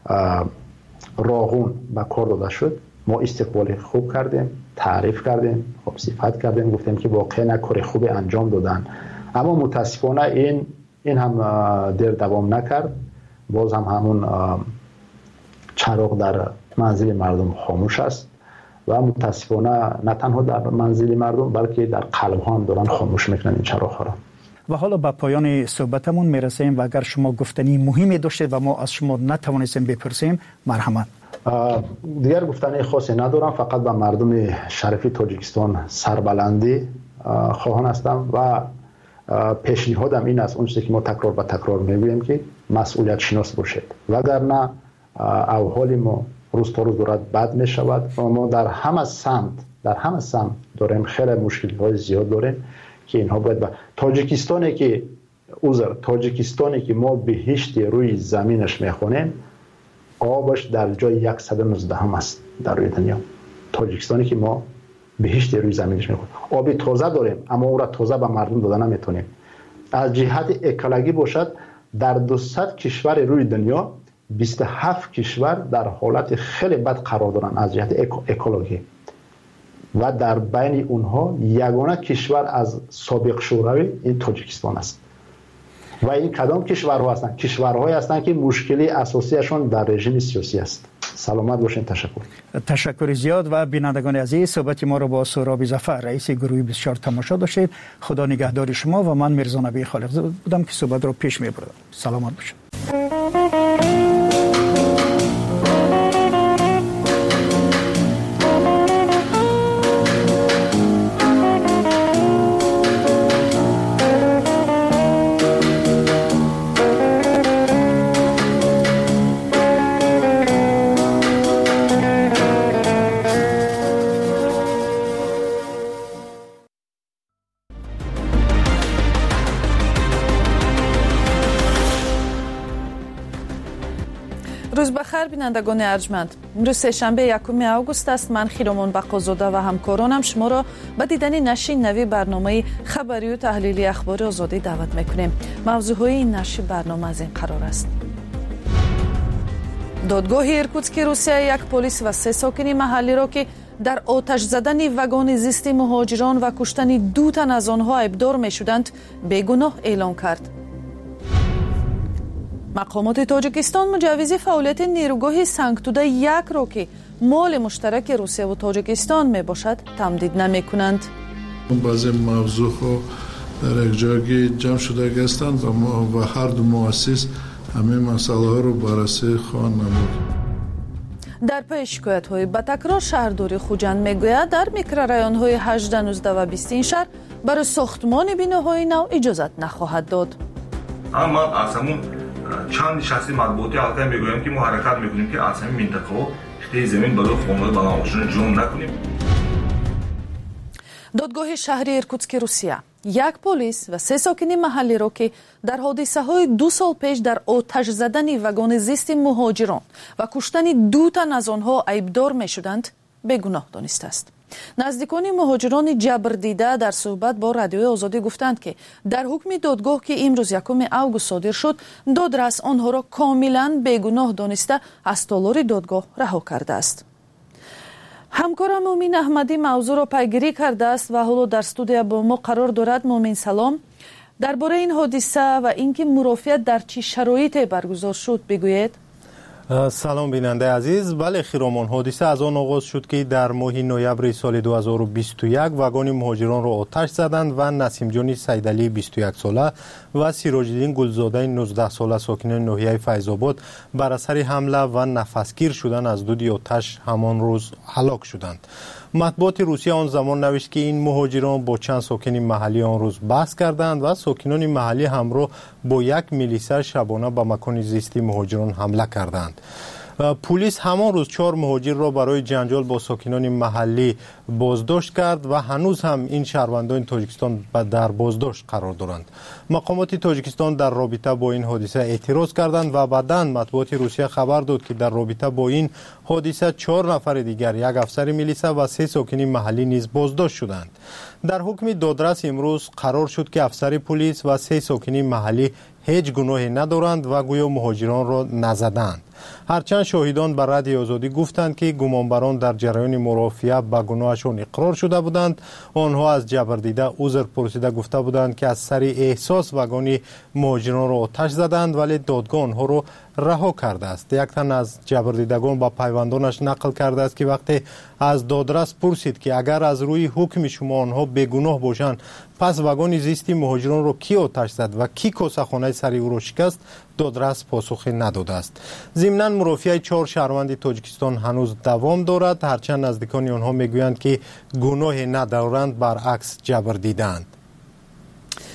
راغون به کار داده شد ما استقبال خوب کردیم، تعریف کردیم، خب صفت کردیم، گفتیم که واقعا کار خوب انجام دادن. اما متاسفانه این این هم دیر دوام نکرد. باز هم همون چراغ در منزل مردم خاموش است و متاسفانه نه تنها در منزل مردم بلکه در قلب ها هم دارن خاموش میکنن این چراغ ها را. و حالا به پایان صحبتمون میرسیم و اگر شما گفتنی مهمی داشتید و ما از شما نتوانستیم بپرسیم مرحمت. دیگر گفتنی خاصی ندارم، فقط به مردم شریف تاجیکستان سربلندی خواهان هستم و پیشنهادم این است، اون چیزی که ما تکرار به تکرار میگوییم که مسئولیت شناس باشید، وگرنه اوحال ما، روز تا روز دارد بد می شود و ما در همه سمت در همه سمت داریم خیلی مشکل‌های زیاد داریم که اینها باید با تاجیکستانی که اوزر تاجیکستانی که ما بهشت روی زمینش میخونیم آبش در جای صد و نوزده هم است در روی دنیا. تاجیکستانی که ما بهشت روی زمینش میخونیم آب تازه داریم اما او را تازه به مردم دادن نمیتونیم. از جهت اکولوژی باشد در دویست کشور روی دنیا بیست و هفت کشور در حالت خیلی بد قرار دارند از جهت اکولوژی و در بین اونها یگانه کشور از سابق شوروی این تاجیکستان است. و این کدام کشورها هستند؟ کشورهایی هستند که مشکلی اساسیشون در رژیم سیاسی است. سلامت باشین. تشکر. تشکر زیاد. و بینندگان عزیز صحبت ما رو با سهراب ظفر رئیس گروه بیست و چهار تماشا داشتید. خدا نگهدار شما و من میرزا نبی خالقزاده بودم که صحبت رو پیش میبردم. سلامت باشید. روز بخیر بینندگان ارجمند. امروز سه‌شنبه یکم آگوست است. من خیرمان بقازاده و همکارانم شما را به دیدن نشر نوی برنامه خبری و تحلیلی اخبار آزادی دعوت میکنیم. موضوعهای این نشر برنامه از این قرار است: دادگاه ایرکوتسک روسیه یک پلیس و سه ساکن محلی را که در آتش زدن واگن زیست مهاجران و کشتن دو تن از آنها ایبدار میشدند بیگناه اعلام کرد. مقامات تاجیکستان مجوز فعالیت نیروگاه سنگتوده یک را که مال مشترک روسیه و تاجیکستان می باشد تمدید نمی کنند. بعضی موضوع ها در یک جای جمع شده هستند و, و هر دو مؤسس همه مسئله ها را بررسی خواهند نمود. در پی شکایت های به تکرار شهرداری خوجند می گوید در میکرورایون های هجده، نوزده و بیست این شهر برای ساختمان بیناهای نو اجازت نخواهد داد. اما آسمون چند نشستی مطبوعاتی حالتا میگویم که ما حرکت میکنیم که از همین منطقه و اختیار زمین برای خانواده بنابرشون جون نکنیم. دادگاه شهری ایرکوتسک روسیه یک پلیس و سه ساکن محلی را که در حادثه های دو سال پیش در آتش زدن واگن زیست مهاجران و کشتن دو تن از آنها ایبدار می شدند بیگناه دانسته است. نزدیکان مهاجران جبر دیده در صحبت با رادیوی آزادی گفتند که در حکم دادگاه که امروز یکم آگوست صادر شد دادرس آنها را کاملا بیگناه دانسته از تالار دادگاه رها کرده است. همکارم مومین احمدی موضوع را پیگیری کرده است و حالا در استودیو با ما قرار دارد. مومین سلام. درباره این حادثه و اینکه مرافعت در چه شرایطی برگزار شد بگویید. سلام بیننده عزیز. بله خیرمان، حادثه از آن آغاز شد که در ماه نوامبر سال دو هزار و بیست و یک واگن مهاجران را آتش زدند و نسیم جان سیدعلی بیست و یک ساله و سیراج الدین گلزاده نوزده ساله ساکن ناحیه فیض آباد بر اثر حمله و نفسگیر شدن از دود آتش همان روز هلاک شدند. مطبوعات روسیه آن زمان نوشت که این مهاجران با چند ساکن محلی آن روز بحث کردند و ساکنان محلی همراه با یک میلیسه شبانه به مکان زیستی مهاجران حمله کردند. پلیس همان روز چهار مهاجر را برای جنجال با ساکنان محلی بازداشت کرد و هنوز هم این شهروندان تاجیکستان در بازداشت قرار دارند. مقامات تاجیکستان در رابطه با این حادثه اعتراض کردند و بعداً مطبوعات روسیه خبر داد که در رابطه با این حادثه چهار نفر دیگر، یک افسر میلیسه و سه ساکن محلی نیز بازداشت شدند. در حکم دادرس امروز قرار شد که افسر پلیس و سه ساکن محلی هیچ گناهی ندارند و گویا مهاجران را نزدند. هرچند شاهدان بر رادیو آزادی گفتند که گمانبران در جریان مرافعه به گناهشان اقرار شده بودند. آنها از جبردیده عذر پرسیده گفته بودند که از سر احساس واگن مهاجران را آتش زدند ولی دادگاه آنها را رها کرده است. یک تن از جبردیدگان با پیوندانش نقل کرده است که وقتی از دادرس پرسید که اگر از روی حکم شما آنها بیگناه باشند پس واگن زیستی مهاجران را کی آتش زد و کی کاسه‌خانه سری او را شکست، دادرس پاسخی نداده است. ضمناً مرافعه چهار شهروند تاجیکستان هنوز دوام دارد، هرچند نزدیکان آنها میگویند که گناهی ندارند، برعکس جبر دیدند.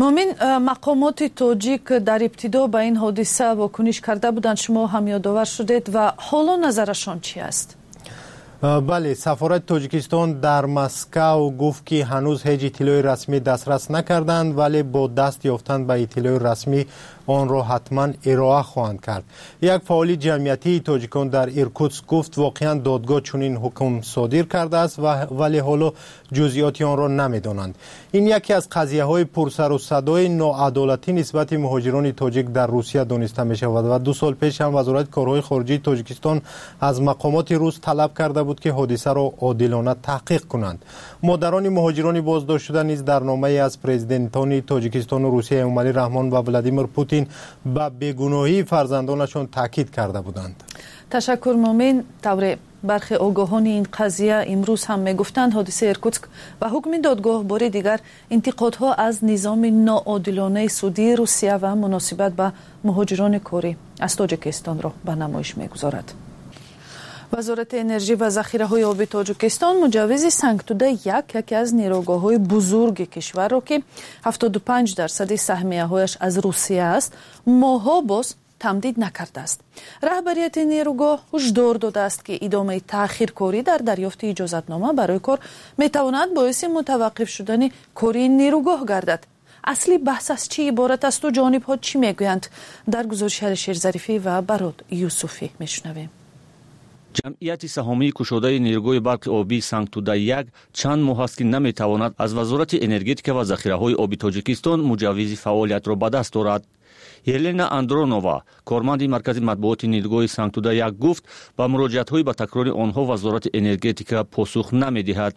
مومن مقامات تاجیک در ابتدا به این حادثه واکنش کرده بودند، شما هم یادآور شدید و حالا نظرشان چی است؟ بله، سفارت تاجیکستان در مسکو گفت که هنوز هیچ اطلاع رسمی دسترس نکردند، ولی با دست یافتن به اطلاع رسمی آن را حتما ارائه خواهند کرد. یک فعال جمعیتی تاجیکان در ایرکوتسک گفت واقعا دادگاه چنین حکم صادر کرده است و ولی حالا جزئیات آن را نمیدانند. این یکی از قضیه های پرسر و صدای ناعدالتی نسبت مهاجران تاجیک در روسیه دانسته می شود و دو سال پیش هم وزارت کارهای خارجه تاجیکستان از مقامات روس طلب کرده بود که حادثه را عادلانه تحقیق کنند. مادران مهاجران بازداشت شده نیز در نامه از پرزیدنتان تاجیکستان و روسیه امومالی رحمان و ولادیمیر پوتین به بیگناهی فرزندانشان تاکید کرده بودند. تشکر مومن. طور برخی آگاهان این قضیه امروز هم میگفتند حادثه ایرکوتسک و حکم دادگاه بار دیگر انتقادها از نظام ناعادلانه سودی روسیه و مناسبت به مهاجران کاری از تاجیکستان را به نمایش میگذارد. وزارت انرژی و ذخیره‌های آبی تاجیکستان مجوز سنگتوده یک یکی از نیروگاه‌های بزرگ کشور را که هفتاد و پنج درصد سهمیه‌هایش از روسیه است ماها باز تمدید نکرده است. رهبریت نیروگاه هشدار داده است که ادامه تأخیرکاری در دریافت اجازتنامه برای کار میتواند باعث متوقف شدن کار این نیروگاه گردد. اصلی بحث از چی عبارت است و جانب‌ها چی میگویند؟ در گزارش علیشیر ظریفی و براد یوسفی میشنویم. جمعیت سهامی کشاده نیروگاه برق آبی سنگتوده یک چند ماه است که نمیتواند از وزارت انرژتیک و ذخیره‌های آبی تاجیکستان مجوز فعالیت را به دست دارد. هلنا اندرونووا کارمند مرکز مطبوعات نیروگاه سنگتوده یک گفت با مراجعت‌های به تکرار آنها وزارت انرژتیک پاسخ نمی‌دهد.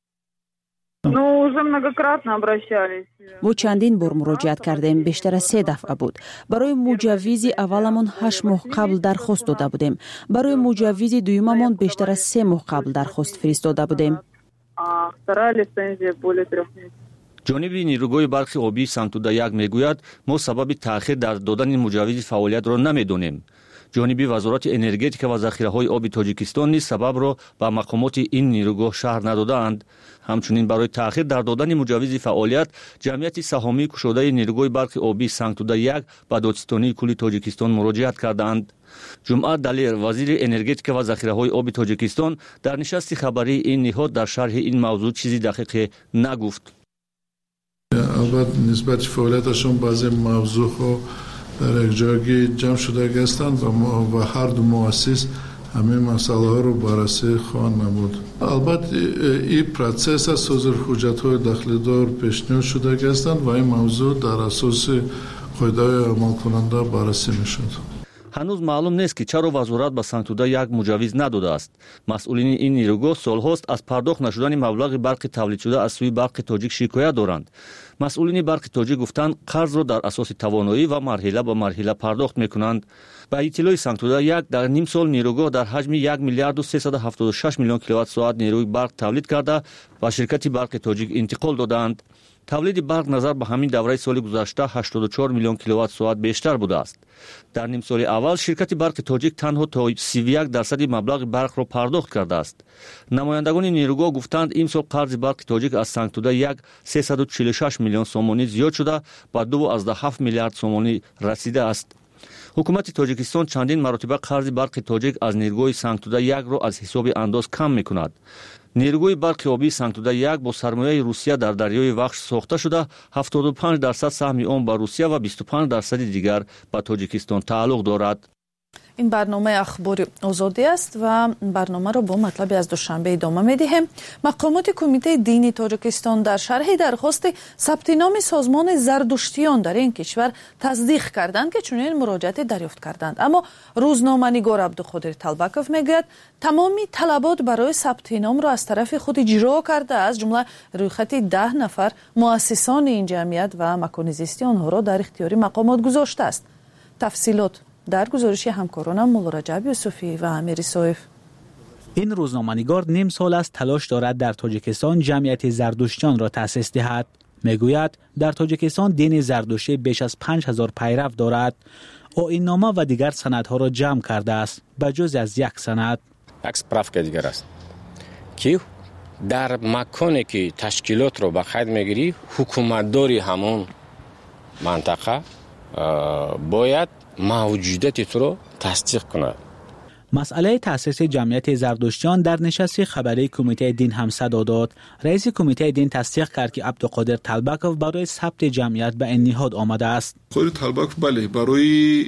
ما چندین بار مراجعت کردیم، بیشتر از سه دفعه بود. برای مجوز اولمون هشت ماه قبل درخواست داده بودیم. برای مجوز دویممون بیشتر از سه ماه قبل درخواست فرستاده بودیم. جانب نیروگاه برق آبی سنگتوده یک میگوید ما سبب تأخیر در دادن مجوز فعالیت را نمیدونیم. جانب وزارت انرژتیک و ذخیره‌های آبی تاجیکستان نیز سبب را به مقامات این نیروگاه شهر ندادند. همچنین برای تأخیر در دادن مجوز فعالیت جمعیت سهامی کشاده نیروگاه برق آبی سنگتوده یک به دادستانی کل تاجیکستان مراجعت کردند. جمعه دلیر وزیر انرژتیک و ذخیره‌های آبی تاجیکستان در نشست خبری این نهاد در شرح این موضوع چیزی دقیق نگفت. البته نسبت فعالیتشون بعضی موضوع ها در یک جایی جمع شده هستند و, و هر دو مؤسس همه مسئله ها رو بررسی خواهند نمود. البته این پروسس از صادر حجت های داخلی دار پیشنهاد شده هستند و این موضوع در اساس قاعده عمل کننده بررسی میشد. هنوز معلوم نیست که چرا وزارت به سنگتوده یک مجوز نداده است. مسئولین این نیروگاه سالهاست از پرداخت نشدن مبلغ برق تولید شده از سوی برق تاجیک شکایت دارند. مسئولین برق تاجیک گفتند قرض را در اساس توانایی و مرحله به مرحله پرداخت میکنند. به اطلاع سنگتوده یک در نیم سال نیروگاه در حجم یک میلیارد و سیصد و هفتاد و شش میلیون کیلووات ساعت نیروی برق تولید کرده و شرکت برق تاجیک انتقال دادند. تولید برق نظر به همین دوره سال گذشته هشتاد و چهار میلیون کیلووات ساعت بیشتر بوده است. در نیم سال اول شرکت برق تاجیک تنها تا سی و یک درصد مبلغ برق را پرداخت کرده است. نمایندگان نیروگاه گفتند این سال قرض برق تاجیک از سنگتوده یک سیصد و چهل و شش میلیون سومانی زیاد شده و دو و هفت میلیارد سومانی رسیده است. حکومت تاجیکستان چندین مرتبه قرض برق تاجیک از نیروگاه سنگتوده یک را از حساب انداز کم میکند. نیروگاه برق آبی سنگتوده یک با سرمایه روسیه در دریای وخش ساخته شده هفتاد و پنج درصد سهم آن به روسیه و بیست و پنج درصد دیگر به تاجیکستان تعلق دارد. این برنامه اخبار آزادی است و برنامه را با مطلبی از دوشنبه ادامه می‌دهیم. مقامات کمیته دینی تاجیکستان در شرح درخواست ثبت نام سازمان زردشتیان در این کشور تصدیق کردند که چنین مراجعت دریافت کردند. اما روزنامه‌نگار عبدالقادر طلبکوف میگوید تمامی طلبات برای ثبت نام را از طرف خود اجرا کرده، از جمله رویخط ده نفر مؤسسان این جمعیت و مکان زیستی آنها را در اختیار مقامات گذاشته است. تفصیلات در گزارش همکارانم مولا رجب یوسفی و امیر صایف. این روزنامه‌نگار نیم سال است تلاش دارد در تاجیکستان جمعیت زردشتیان را تأسیس دهد. میگوید در تاجیکستان دین زردشتی بیش از پنج هزار پیرو دارد. آیین‌نامه و دیگر سندها را جمع کرده است به جز از یک سند. یک سپرافک دیگر است که در مکانی که تشکیلات را به خود میگیری حکومتداری همون منطقه باید موجودیت تو رو تصدیق کنه. مسئله تأسیس جمعیت زردشتیان در نشست خبری کمیته دین هم صدا داد. رئیس کمیته دین تصدیق کرد که عبدالقادر طلبکوف برای ثبت جمعیت به این نهاد آمده است. خود طلبکوف بله برای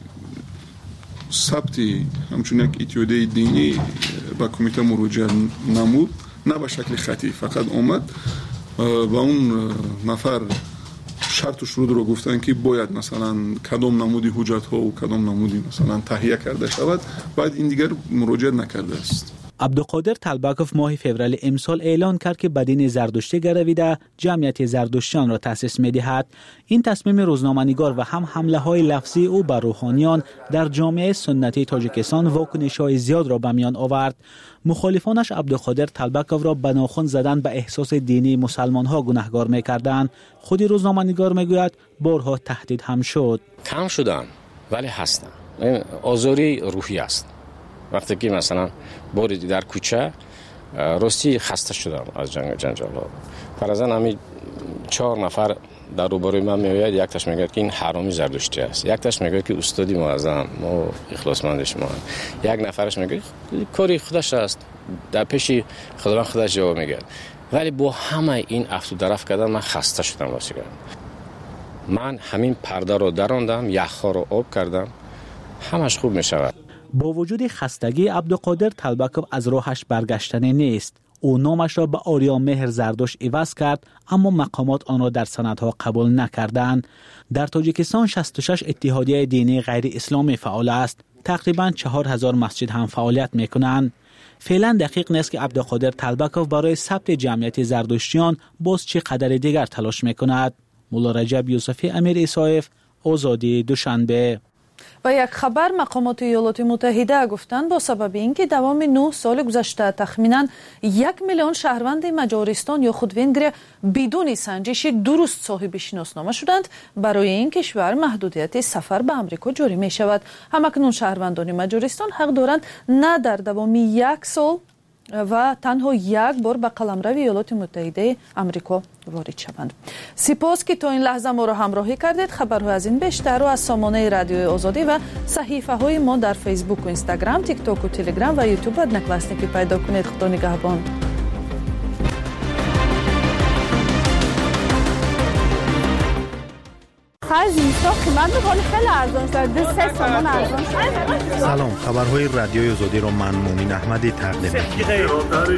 ثبت همچون یک اتحادیه دینی به کمیته مراجعه نمود، نه به شکل خطی، فقط آمد و اون نفر شرط و شروط رو گفتن که باید مثلا کدام نمودی حجت ها و کدام نمودی مثلا تهیه کرده شود، بعد این دیگر مراجعه نکرده است. عبدالقادر طلبکوف ماه فوریه امسال اعلان کرد که به دین زردشتی گرویده جمعیت زردشتیان را تأسیس می‌دهد. این تصمیم روزنامه‌نگار و هم حمله های لفظی او بر روحانیان در جامعه سنتی تاجیکستان واکنش‌های زیاد را به میان آورد. مخالفانش عبدالقادر طلبکوف را به ناخن زدن به احساس دینی مسلمان‌ها گناهکار می‌کردند. خود روزنامه‌نگار می‌گوید بارها تهدید هم شد. کم شدن ولی هستن. این آزاری روحی است. وقتی که مثلا بوری در کوچه راستی خسته شدم از جنگ جنجال ها. فرضاً همین چهار نفر در روبروی من میآید، یک تاش میگه که این حرامی زردشتی است، یک تاش میگه که استادی معظم ما اخلاصمندش ما، یک نفرش میگه کاری خودش است، در پیش خداوند خودش جواب میگه. ولی با همه این افت و درف کردن من خسته شدم واسه من همین پرده رو دراندم، یخها رو آب کردم، همش خوب میشود. با وجود خستگی عبدالقادر طلبکوف از راهش برگشتنی نیست. او نامش را به آریا مهر زردشت عوض کرد، اما مقامات آن را در سندها قبول نکردند. در تاجیکستان شصت و شش اتحادیه دینی غیر اسلامی فعال است. تقریباً چهار هزار مسجد هم فعالیت میکنند. فعلا دقیق نیست که عبدالقادر طلبکوف برای ثبت جمعیت زردشتیان باز چه قدر دیگر تلاش میکند. مولا رجب یوسفی، امیر ایسایف، آزادی، دوشنبه. و یک خبر مقامات ایالات متحده گفتند با سبب اینکه دوام نه سال گذشته تخمیناً یک میلیون شهروند مجارستان یا خود وینگر بدون سنجش درست صاحب شناسنامه شدند، برای این کشور محدودیت سفر به آمریکا جاری می شود. همکنون شهروندان مجارستان حق دارند نه در دوام یک سال و تنها یک بار به قلمرو ایالات متحده آمریکا وارد شوند. سپاس که تا این لحظه ما را همراهی کردید. خبرها از این بیشتر رو از سامانه رادیوی آزادی و صحیفه های ما در فیسبوک و اینستاگرام، تیک تاک و تلگرام و یوتیوب نکلاسنی که پیدا کنید. خدا نگهبان. خرج اینستا قیمت می‌کنه خیلی ارزان شده، سه تومن ارزان شده. سلام، خبرهای رادیوی آزادی رو من مومین احمدی تقدیم می‌کنم.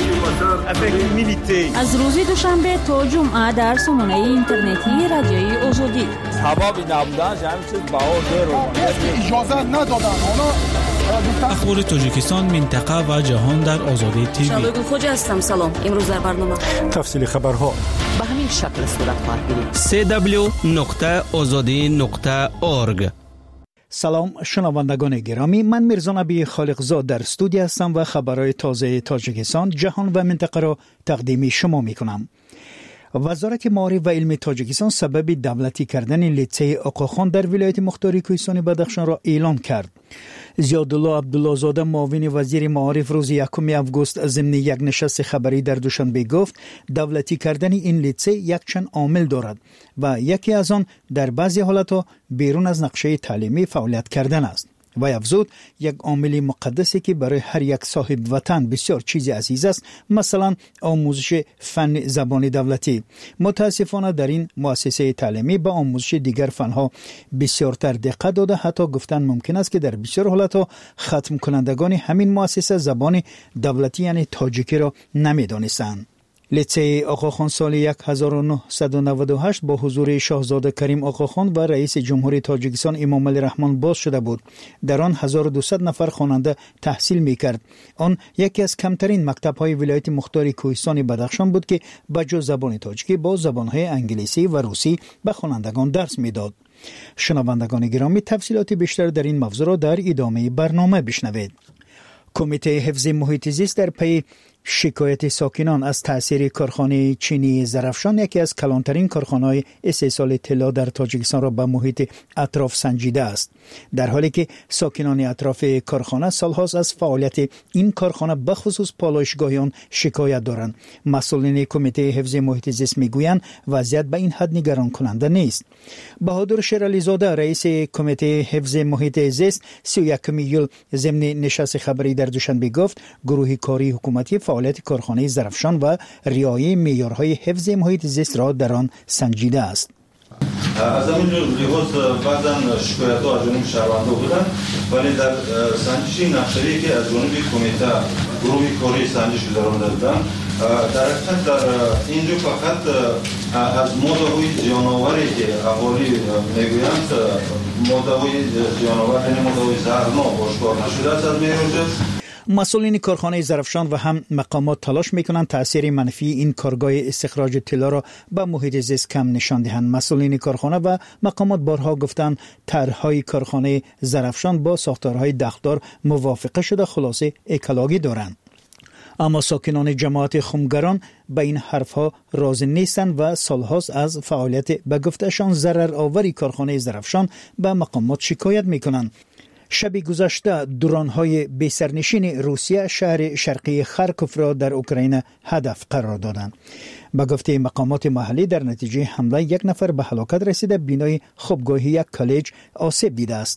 از روز دوشنبه تا جمعه در سامانه اینترنتی رادیوی آزادی. حبابی نبودن همین چیز باور رو اجازه ندادن. اخبار تاجیکستان، منطقه و جهان در آزادی تیوی. شادو خوج هستم. سلام. امروز در برنامه تفصیل خبرها به همین شکل صورت خواهد گرفت. سی دبلیو نقطه آزادی نقطه اورگ. سلام شنوندگان گرامی، من میرزا نبی خالقزاد در استودیو هستم و خبرهای تازه تاجیکستان، جهان و منطقه را تقدیم شما میکنم. وزارت معارف و علم تاجیکستان سبب دولتی کردن لیسه آقاخان در ولایت مختار کوهستان بدخشان را اعلام کرد. زیادالله عبدالله زاده معاون وزیر معارف روز یکم آگوست ضمن یک نشست خبری در دوشنبه گفت دولتی کردن این لیسه یک چند عامل دارد و یکی از آن در بعضی حالتها بیرون از نقشه تعلیمی فعالیت کردن است. و افزود یک عامل مقدسی که برای هر یک صاحب وطن بسیار چیزی عزیز است، مثلا آموزش فن زبان دولتی. متاسفانه در این مؤسسه تعلیمی به آموزش دیگر فنها بسیارتر دقت داده، حتی گفتن ممکن است که در بسیار حالتها ختم کنندگان همین مؤسسه زبان دولتی یعنی تاجیکی را نمیدانستند. لیسه آقاخان سال هزار و نهصد و نود و هشت با حضور شاهزاده کریم آقاخان و رئیس جمهوری تاجیکستان امام علی رحمان باز شده بود. در آن هزار و دویست نفر خواننده تحصیل می‌کرد. آن یکی از کمترین مکتب‌های ولایت مختار کوهستان بدخشان بود که بجز زبان تاجیکی با زبان‌های انگلیسی و روسی به خوانندگان درس می‌داد. شنوندگان گرامی، تفصیلات بیشتر در این موضوع را در ادامه برنامه بشنوید. کمیته حفظ محیط زیست در پی شکایت ساکنان از تأثیر کارخانه چینی زرافشان، یکی از کلانترین کارخانه‌های استحصال طلا در تاجیکستان را به محیط اطراف سنجیده است، در حالی که ساکنان اطراف کارخانه سالهاست از فعالیت این کارخانه به خصوص پالایشگاهیان شکایت دارند. مسئولین کمیته حفظ محیط زیست میگویند وضعیت به این حد نگران کننده نیست. بهادر شیرالی زاده رئیس کمیته حفظ محیط زیست سی و یکم ایول ضمن نشست خبری در دوشنبه گفت گروه کاری حکومتی فعالیت کارخانه زرافشان و رعایت معیارهای حفظ محیط زیست را در آن سنجیده است. از همین لحاظ بعضا شکایت‌ها از جانب شهروندان بودند، ولی در سنجش نقشه‌ای که از جانب کمیته گروه کاری سنجش گذرانده بودند، در حقیقت در اینجا فقط از ماده‌های زیان‌آوری که اهالی میگویند ماده‌های زیان‌آور یعنی ماده‌های زهرناک آشکار نشده است از معیار. مسئولین کارخانه زرافشان و هم مقامات تلاش میکنند تاثیر منفی این کارگاه استخراج طلا را به محیط زیست کم نشان دهند. مسئولین کارخانه و مقامات بارها گفتند طرحهای کارخانه زرافشان با ساختارهای دخدار موافقه شده، خلاصه اکلاگی دارند. اما ساکنان جماعت خمگران به این حرفها راضی نیستند و سالهاست از فعالیت به گفتشان ضرر آوری کارخانه زرافشان به مقامات شکایت میکنند. شب گذشته درون‌های بی‌سرنشین روسیه شهر شرقی خارکوف را در اوکراین هدف قرار دادند. به گفته مقامات محلی در نتیجه حمله یک نفر به هلاکت رسیده، بینای خوابگاهی یک کالج آسیب دیده است.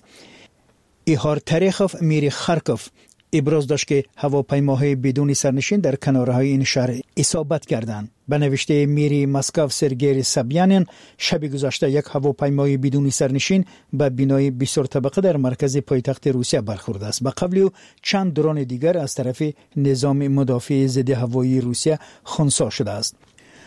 ایهار تریخوف میری خارکوف ابراز داشت که هواپیماهای بدون سرنشین در کنارهای این شهر اصابت کردند. به نوشته میری مسکو سرگئی سابیانین شب گذشته یک هواپیمای بدون سرنشین به بنای بیست طبقه در مرکز پایتخت روسیه برخورده است. به قبل او چند درون دیگر از طرف نظام مدافع ضد هوایی روسیه خنثی شده است.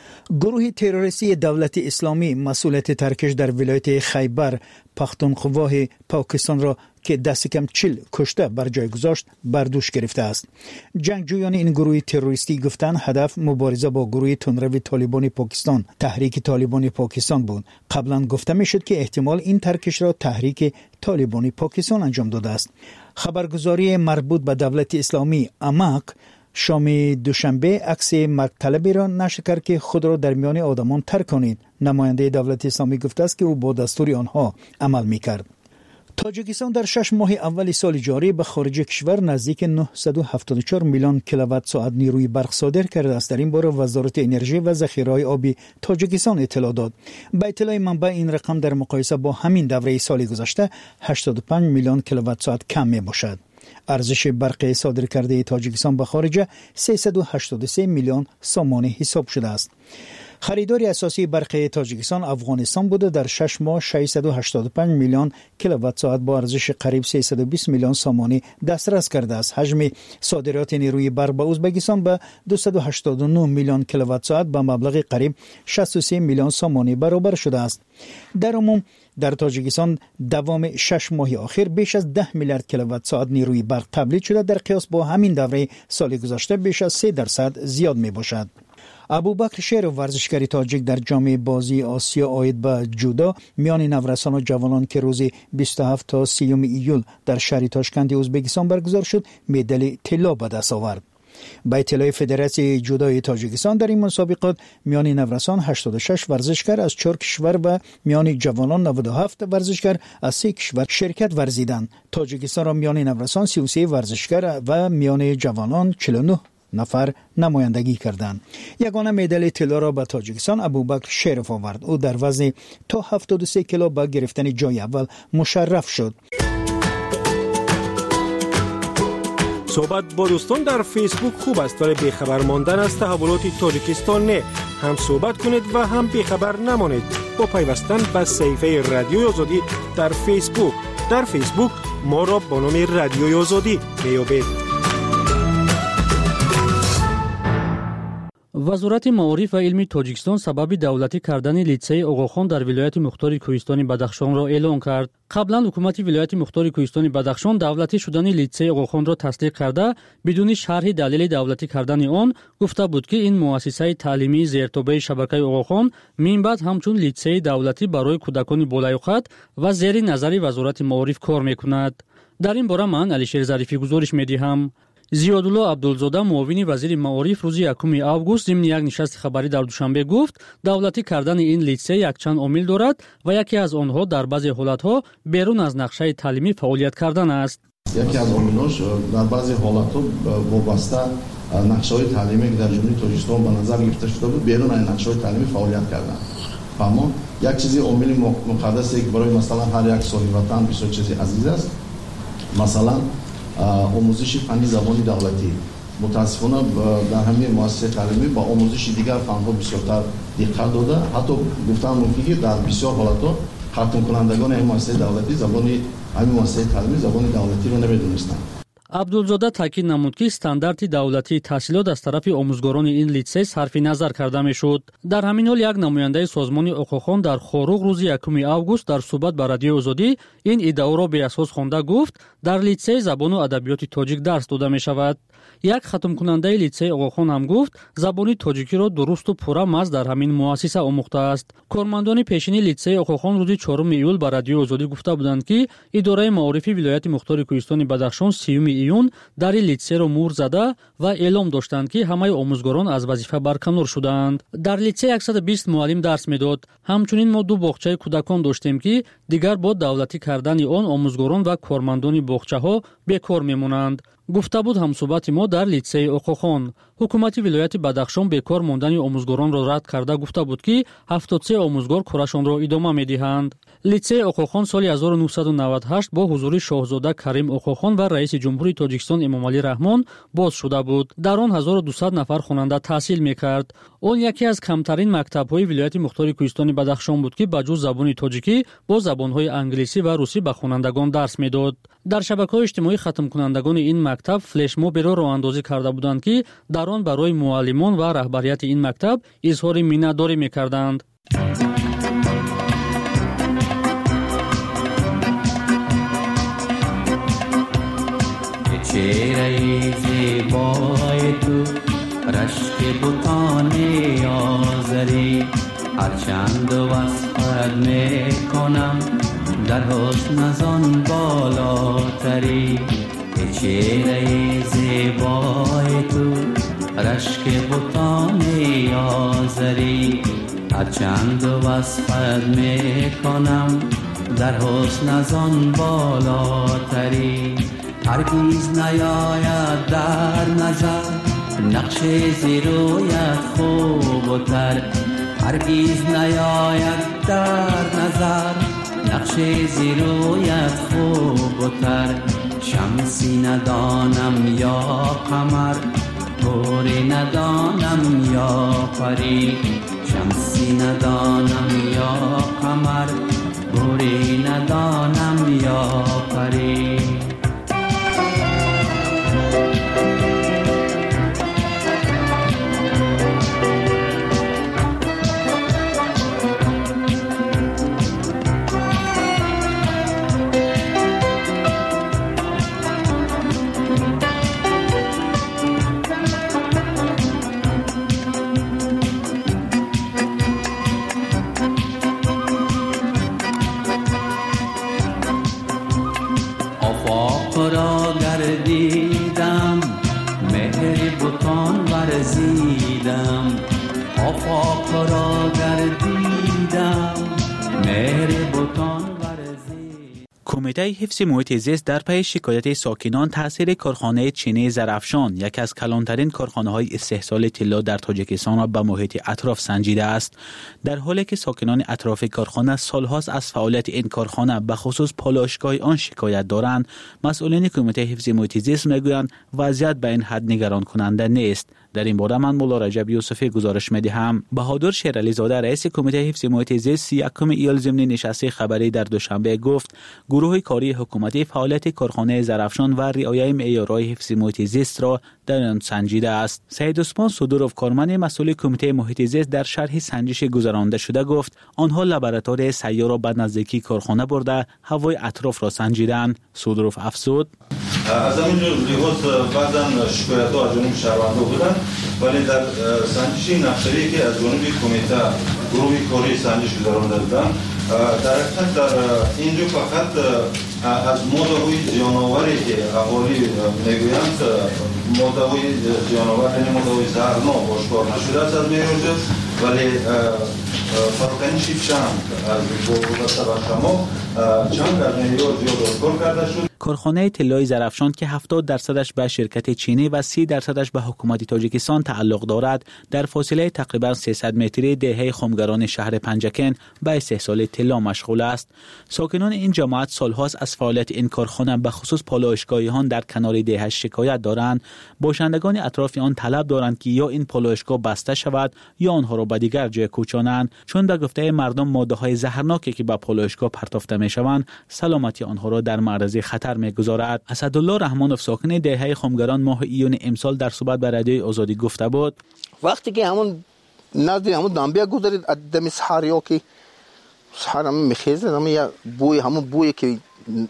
گروه تروریستی دولت اسلامی مسئولیت ترکش در ولایت خیبر پختونخوا پاکستان را که دست کم چل کشته بر جای گذاشت بر دوش گرفته است. جنگجویان این گروه تروریستی گفتند هدف مبارزه با گروه تندرو طالبان پاکستان تحریک طالبان پاکستان بود. قبلا گفته میشد که احتمال این ترکش را تحریک طالبان پاکستان انجام داده است. خبرگزاری مربوط به دولت اسلامی اماک شام دوشنبه عکس مطلبی را نشر کرد که خود را در میان آدمان ترک کنید. نماینده دولت اسلامی گفته است که او با دستور آنها عمل میکرد. تاجیکستان در شش ماه اول سال جاری به خارج کشور نزدیک نهصد و هفتاد و چهار میلیون کیلووات ساعت نیروی برق صادر کرده است. در این باره وزارت انرژی و ذخیره‌های آبی تاجیکستان اطلاع داد. به اطلاع منبع این رقم در مقایسه با همین دوره سال گذشته هشتاد و پنج میلیون کیلووات ساعت کم می باشد. ارزش برق صادر کرده تاجیکستان به خارج سیصد و هشتاد و سه میلیون سوم حساب شده است. خریدار اساسی برق تاجیکستان افغانستان بوده. در شش ماه ششصد و هشتاد و پنج میلیون کیلووات ساعت با ارزش قریب سیصد و بیست میلیون سوم دسترس کرده است. حجم صادرات نیروی برق به ازبکستان به دویست و هشتاد و نه میلیون کیلووات ساعت به مبلغ قریب شصت و سه میلیون سوم برابر شده است. در عموم در تاجیکستان دوام شش ماه اخیر بیش از ده میلیارد کیلووات ساعت نیروی برق تولید شده. در قیاس با همین دوره سال گذشته بیش از سه درصد زیاد می باشد. ابوبکر شیرو ورزشکار تاجیک در جام بازی آسیا عاید به جودو میان نورسان و جوانان که روز بیست و هفت تا سی ایول در شهر تاشکند ازبکستان برگزار شد مدال طلا به دست آورد. با اطلاع فدراسیون جودوی تاجیکستان در این مسابقات میان نورسان هشتاد و شش ورزشکار از چهار کشور و میان جوانان نود و هفت ورزشکار از سه کشور شرکت ورزیدند. تاجیکستان را میان نورسان سی و سه ورزشکار و میان جوانان چهل و نه نفر نمایندگی کردند. یگانه مدال طلا را به تاجیکستان ابوبکر شیروف آورد. او در وزن تا هفتاد و سه کیلو با گرفتن جای اول مشرف شد. صحبت با دوستان در فیسبوک خوب است ولی بیخبر ماندن از تحولات تاجیکستان نه. هم صحبت کنید و هم بیخبر نمانید با پیوستن به صفحه رادیوی آزادی در فیسبوک. در فیسبوک ما را با نام رادیوی آزادی میابید. وزارت معارف و علم تاجیکستان سبب دولتی کردن لیسه آقاخان در ولایت مختار کوهستان بدخشان را اعلام کرد. قبلا حکومت ولایت مختار کوهستان بدخشان دولتی شدن لیسه آقاخان را تصدیق کرده بدون شرح دلیل دولتی کردن آن گفته بود که این مؤسسه تعلیمی زیرتابع شبکه آقاخان من بعد همچون لیسه دولتی برای کودکان بالایقت و زیر نظر وزارت معارف کار میکند. در این باره من علیشیر ظریفی گزارش میدهم. зиёдулло абдулзода муовини вазири маориф рӯзи якуми август зимни як нишасти хабарӣ дар душанбе гуфт давлатӣ кардани ин литсей якчанд омил дорад ва яке аз онҳо дар баъзе ҳолатҳо берун аз нақшаи таълимӣ фаъолият кардан аст. яке аз омилҳош дар баъзе ҳолатҳо вобаста нақшаҳои таълимӣ ки дар ҷумҳурии Тоҷикистон ба назар гирифта шуда буд берун аз нақшаҳои таълимӣ фаъолият карданд. аммо як чизи омили муқаддасе ки барои масалан ҳар як соҳибватан бисёр чизи азиз аст, масалан омӯзиши фанни забони давлатӣ. мутаассифона дар ҳамин муассисаи таълимӣ ба омӯзиши дигар фанҳо бисёртар диққат дода, ҳатто гуфтан мумкин ки дар бисёр ҳолатҳо хатмкунандагони ҳамин муассисаи давлатӣ забони ҳамин муассисаи таълимӣ забони давлатиро намедонистанд. абдулзода таъкид намуд ки стандарти давлатии таҳсилот аз тарафи омӯзгорони ин литсей сарфи назар карда мешуд. дар ҳамин ҳол як намояндаи созмони оқохон дар хоруғ рӯзи якуми август дар суҳбат ба радиои озодӣ ин иддаоро беасос хонда гуфт дар литсей забону адабиёти тоҷик дарс дода мешавад. як хатмкунандаи литсей оғохон ҳам гуфт забони тоҷикиро дурусту пурра маҳз дар ҳамин муассиса омӯхтааст. кормандони пешини литсей оғохон рӯзи чорум июл ба радиои озодӣ гуфта буданд ки идораи маорифи вилояти мухтори Кӯҳистони Бадахшон сиюми июн дар ин литсейро муҳр зада ва эълом доштанд ки ҳамаи омӯзгорон аз вазифа барканор шудаанд. дар литсей яксад бист муаллим дарс медод. ҳамчунин мо ду боғчаи кӯдакон доштем ки дигар бо давлатӣ кардани он омӯзгорон ва кормандони боғчаҳо бекор мемонанд. гуфта буд ҳамсӯҳбати мо дар литсеи Оқохон. ҳукумати вилояти Бадахшон бекор мондани омӯзгоронро рад карда гуфта буд ки ҳафтод се омӯзгор корашонро идома медиҳанд. литсеи Оқохон соли ҳазору нуҳсаду навад و ҳашт бо ҳузури шоҳзода Карим Оқохон ва раиси ҷумҳурии Тоҷикистон Эмомалӣ Раҳмон боз шуда буд. дар он ҳазору дусад нафар хонанда таҳсил мекард. он яке аз камтарин мактабҳои вилояти мухтори Кӯҳистони Бадахшон буд ки ба ҷуз забони тоҷикӣ бо забонҳои англисӣ ва русӣ ба хонандагон дарс медод. дар шабакаҳои иҷтимоӣ хатмкунандагони ин мактаб флешмоберо роҳандозӣ карда буданд ки дар он барои муаллимон ва раҳбарияти ин мактаб изҳори миннатдорӣ мекарданд. چهره زیبای تو رشک بوتان آذری هرچند وصفت میکنم در حسن ازان بالاتری چهره زیبای تو رشک بوتان آذری هرچند وصفت میکنم در حسن ازان بالاتری هرگیز نیاید در نظر نقش زیرویت خوب و تر هرگیز نیاید در نظر نقش زیرویت خوب و تر شمسی ندانم یا قمر پوری ندانم یا پری شمسی ندانم یا قمر پوری ندانم یا پری کمیته حفظ محیط زیست در پی شکایت ساکنان تاثیر کارخانه چینی زرافشان یکی از کلانترین کارخانه‌های استحصال طلا در تاجیکستان را به محیط اطراف سنجیده است. در حالی که ساکنان اطراف کارخانه سالهاست از فعالیت این کارخانه به خصوص پالایشگاه آن شکایت دارند، مسئولین کمیته حفظ محیط زیست میگویند وضعیت به این حد نگران کننده نیست. در این باره من مولا رجب یوسفی گزارش میدهم. بهادر شیرعلی زاده رئیس کمیته حفظ محیط زیست یکم ایال ضمن نشست خبری در دوشنبه گفت گروه کاری حکومتی فعالیت کارخانه زرافشان و رعایت معیارهای حفظ محیط زیست را در آن سنجیده است. سعید عثمان صدورov کارمند مسئول کمیته محیط زیست در شرح سنجش گذرانده شده گفت آنها لابراتوار سیار را به نزدیکی کارخانه برده هوای اطراف را سنجیدند. صدورov افزود از همین لحاظ بعضا شکایت‌ها از جانب شهروندان بودند، ولی در سنجش نقشه‌ای که از جانب کمیته گروه کاری سنجش گذرانده بودند در حقیقت در اینجا فقط از ماده‌های جانوری که اهالی میگویند ماده‌های جانور یعنی ماده‌های زهرناک آشکار نشده است از میروزه، ولی فرقنشی چند از بوبت بخشما چند از میروز زیاد آشکار کرده شد. کارخانه طلای زرافشان که هفتاد درصدش به شرکت چینی و سی درصدش به حکومت تاجیکستان تعلق دارد، در فاصله تقریبا سیصد متری دهه خمگران شهر پنجکن به استحصال طلا مشغول است. ساکنان این جماعت سالهاست از فعالیت این کارخانه به خصوص پالایشگاهیان در کنار دهه شکایت دارند. باشندگان اطراف آن طلب دارند که یا این پالایشگاه بسته شود یا آنها را به دیگر جای کوچانند، چون به گفته مردم ماده‌های زهرناکی که به پالایشگاه پرتافته می‌شوند سلامتی آنها را در معرض خطر می‌گذارد. اسدالله رحمانوف ساکن دهه خمگران ماه ایون امسال در صحبت با رادیوی آزادی گفته بود وقتی که همون نزد همون دنبیا گذارید دم سحریا که سحر هم میخیزه همون یا بوی همون بوی که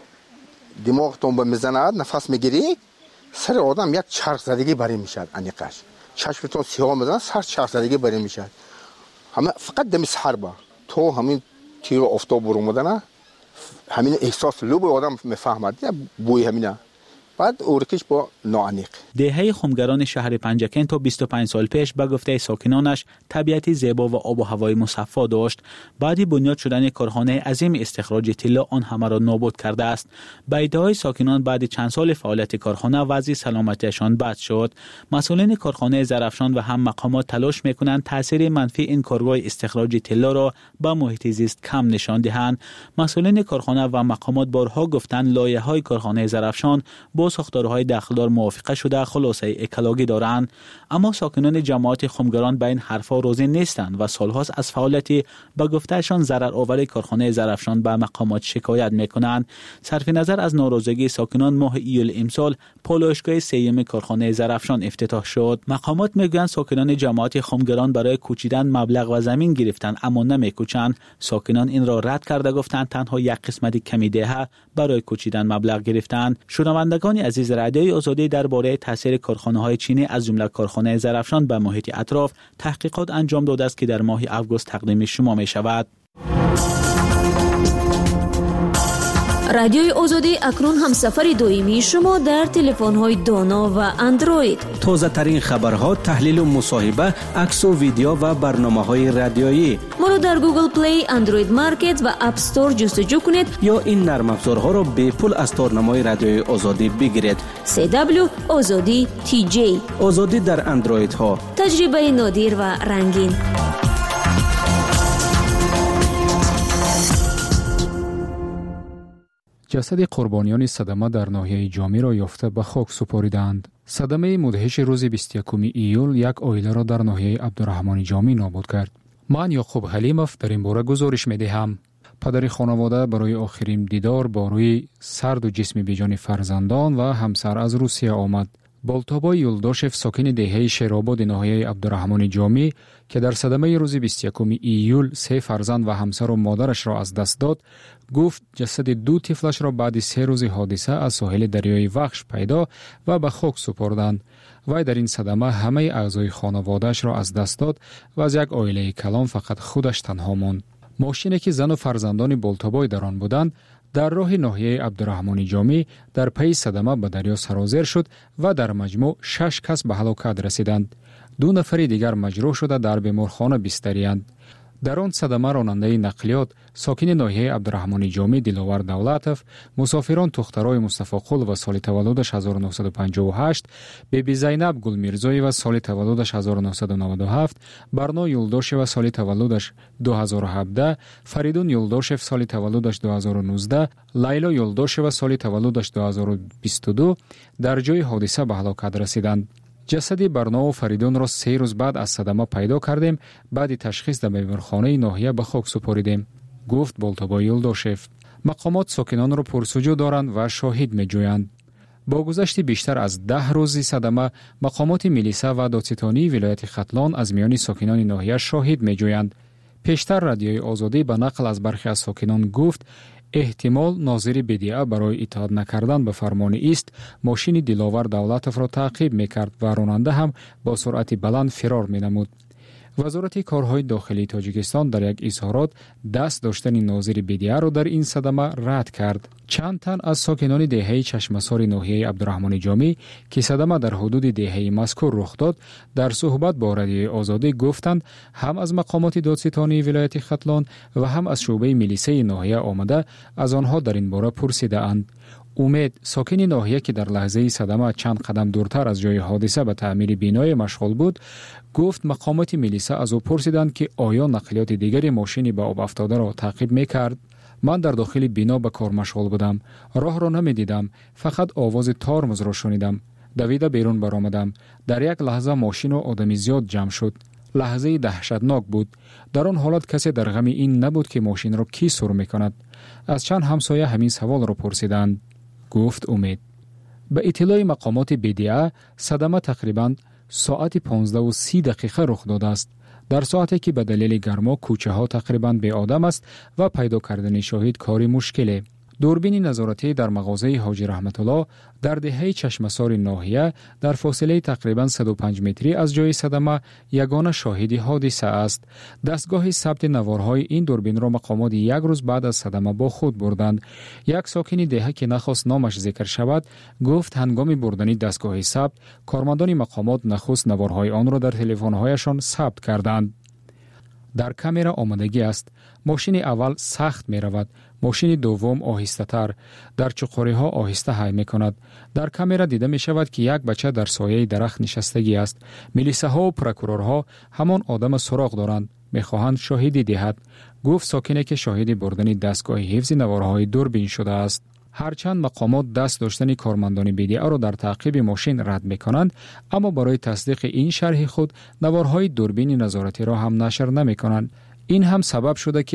دماغتون به میزند نفس میگیری سر آدم یک چرخ زدگی بری میشد انیقش چشمتون سیاه میزنه سر چرخ زدگی بری میشد همه فقط دم سحر با تو همین تیر افتاب برو مدنه همین احساس لب آدم میفهمد یا بوی همینه بعد اورکش با ناانیق. دهه خمگران شهر پنجکن تا بیست و پنج سال پیش به گفته ساکنانش طبیعتی زیبا و آب و هوای مصفا داشت. بعد بنیاد شدن کارخانه عظیم استخراج طلا آن همه را نابود کرده است. به ادعای ساکنان بعد چند سال فعالیت کارخانه وضع سلامتیشان بد شد. مسئولین کارخانه زرافشان و هم مقامات تلاش میکنند تاثیر منفی این کارگاه استخراج طلا را به محیط زیست کم نشان دهند. مسئولین کارخانه و مقامات بارها گفتند لایحه‌های کارخانه زرافشان با ساختارهای داخلدار موافقه شده خلاصه اکلاگی دارند، اما ساکنان جماعت خمگران به این حرفا راضی نیستند و سالهاست از فعالیتی به گفتهشان ضررآور کارخانه زرافشان به مقامات شکایت میکنند. صرف نظر از ناراضگی ساکنان ماه ایول امسال پالایشگاه سیم کارخانه زرافشان افتتاح شد. مقامات میگویند ساکنان جماعت خمگران برای کوچیدن مبلغ و زمین گرفتند اما نمیکوچند. ساکنان این را رد کرده گفتند تنها یک قسمت کمی دهه برای کوچیدن مبلغ گرفتند. شنوندگان عزیز، رادیوی آزادی درباره تاثیر کارخانه‌های چینی از جمله کارخانه زرافشان به محیط اطراف تحقیقات انجام داده است که در ماه آگوست تقدیم شما می شود. رادیوی آزادی اکنون همسفر دائمی شما در تلفن‌های دانا و اندروید. تازه ترین خبرها، تحلیل و مصاحبه، عکس و ویدیو و برنامه‌های رادیویی. ما را در گوگل پلی، اندروید مارکت و اپ استور جستجو کنید یا این نرم افزارها را به پول از تارنمای رادیوی آزادی بگیرید. سی دبلیو آزادی تی جی. آزادی در اندروید ها. تجربه نادر و رنگین. جسد قربانیان صدمه در ناحیه جامی را یافته به خاک سپاریدند. صدمه مدهش روز بیست و یکم ایول یک عائله را در ناحیه عبدالرحمن جامی نابود کرد. من یعقوب حلیمов در این باره گزارش می‌دهم. پدر خانواده برای آخرین دیدار با روی سرد و جسم بیجان فرزندان و همسر از روسیه آمد. بالتابا یولداشف ساکن دهه شیرآباد ناحیه عبدالرحمن جامی که در صدمه روز بیست و یکم ایول سه فرزند و همسر و مادرش را از دست داد، گفت جسد دو طفلش را بعد سه روز حادثه از ساحل دریای وخش پیدا و به خاک سپردند. وی در این صدمه همه اعضای خانواده‌اش را از دست داد و از یک عائله کلان فقط خودش تنها ماند. ماشینی که زن و فرزندان بالتابای در آن بودند در راه ناحیه عبدالرحمن جامی در پی صدمه به دریا سرازیر شد و در مجموع شش کس به هلاکت رسیدند. دو نفر دیگر مجروح شده در بیمارخانه بستری‌اند. در آن صدمه راننده نقلیات ساکن ناحیه عبدالرحمن جامی دلاور دولتов، مسافران دخترای مصطفی قل و سال تولدش هزار و نهصد و پنجاه و هشت، بیبی زینب گل میرزایی و سال تولدش هزار و نهصد و نود و هفت، برنا یولداش و سال تولدش دو هزار و هفده، فریدون یولداشف سال تولدش دو هزار و نوزده، لیلا یولداش و سال تولدش دو هزار و بیست و دو در جای حادثه به هلاکت رسیدند. جسد برنا و فریدون را سه روز بعد از صدمه پیدا کردیم، بعد تشخیص در بیمارخانه ناحیه به خاک سپاریدیم، گفت بالتابا یولداشف. مقامات ساکنان را پرسجو دارند و شاهد می‌جویند. با گذشت بیشتر از ده روزی صدمه، مقامات میلیسه و دادستانی ولایت ختلان از میان ساکنان ناحیه شاهد می‌جویند. پیشتر رادیوی آزادی به نقل از برخی از ساکنان گفت احتمال ناظر بدیعه برای اطاعت نکردن به فرمان ایست ماشین دلاور دولتов را تعقیب میکرد و راننده هم با سرعت بلند فرار مینمود. وزارت کارهای داخلی تاجیکستان در یک اظهارات دست داشتن ناظر بی‌دی‌آ را در این صدمه رد کرد. چند تن از ساکنان دهه چشمسار ناحیه عبدالرحمن جامی که صدمه در حدود دهه مذکور رخ داد در صحبت با رادیوی آزادی گفتند هم از مقامات دادستانی ولایت ختلان و هم از شعبه میلیسه ناحیه آمده از آنها در این باره پرسیده اند. امید ساکن ناحیه که در لحظه صدمه چند قدم دورتر از جای حادثه به تعمیر بینای مشغول بود گفت مقامات میلیسه از او پرسیدند که آیا نقلیات دیگری ماشین به آب افتاده را تعقیب میکرد. من در داخل بنا به کار مشغول بودم، راه را نمیدیدم، فقط آواز ترمز را شنیدم. دویده بیرون برآمدم. در یک لحظه ماشین و آدمی زیاد جمع شد. لحظه دهشتناک بود. در آن حالت کسی در غم این نبود که ماشین را کی سر میکند. از چند همسایه همین سوال را پرسیدند. گفت امید. به اطلاع مقامات بی‌دی‌آ صدمه تقریباً ساعت پانزده و سی دقیقه رخ داده است. در ساعتی که به دلیل گرما کوچه ها تقریباً بی آدم است و پیدا کردن شاهد کاری مشکله. دوربین نظارتی در مغازه حاجی رحمت الله در دهه چشمسار ناحیه در فاصله تقریباً صد و پنج متری از جای صدمه یگانه شاهد حادثه است. دستگاه ثبت نوارهای این دوربین را مقامات یک روز بعد از صدمه با خود بردند. یک ساکن دهه که نخواست نامش ذکر شود گفت هنگام بردن دستگاه ثبت کارمندان مقامات نخست نوارهای آن را در تلفن‌هایشان ثبت کردند. در کامera آمادگی است. ماشین اول سخت می رود. ماشین دوم آهسته تر. در چقوری ها آهسته حی می کند. در کامera دیده می شود که یک بچه در سایه درخت نشستگی است. میلیسه ها و پروکورورها همان آدم سراغ دارند. می خواهند شاهدی دهد. گفت ساکنی که شاهد بردن دستگاه حفظ نوارهای دوربین شده است. هرچند مقامات دست داشتن کارمندان بی‌دی‌آ را در تعقیب ماشین رد می کنند، اما برای تصدیق این شرح خود نوارهای دوربین نظارتی را هم نشر نمی کنند. این هم سبب شده که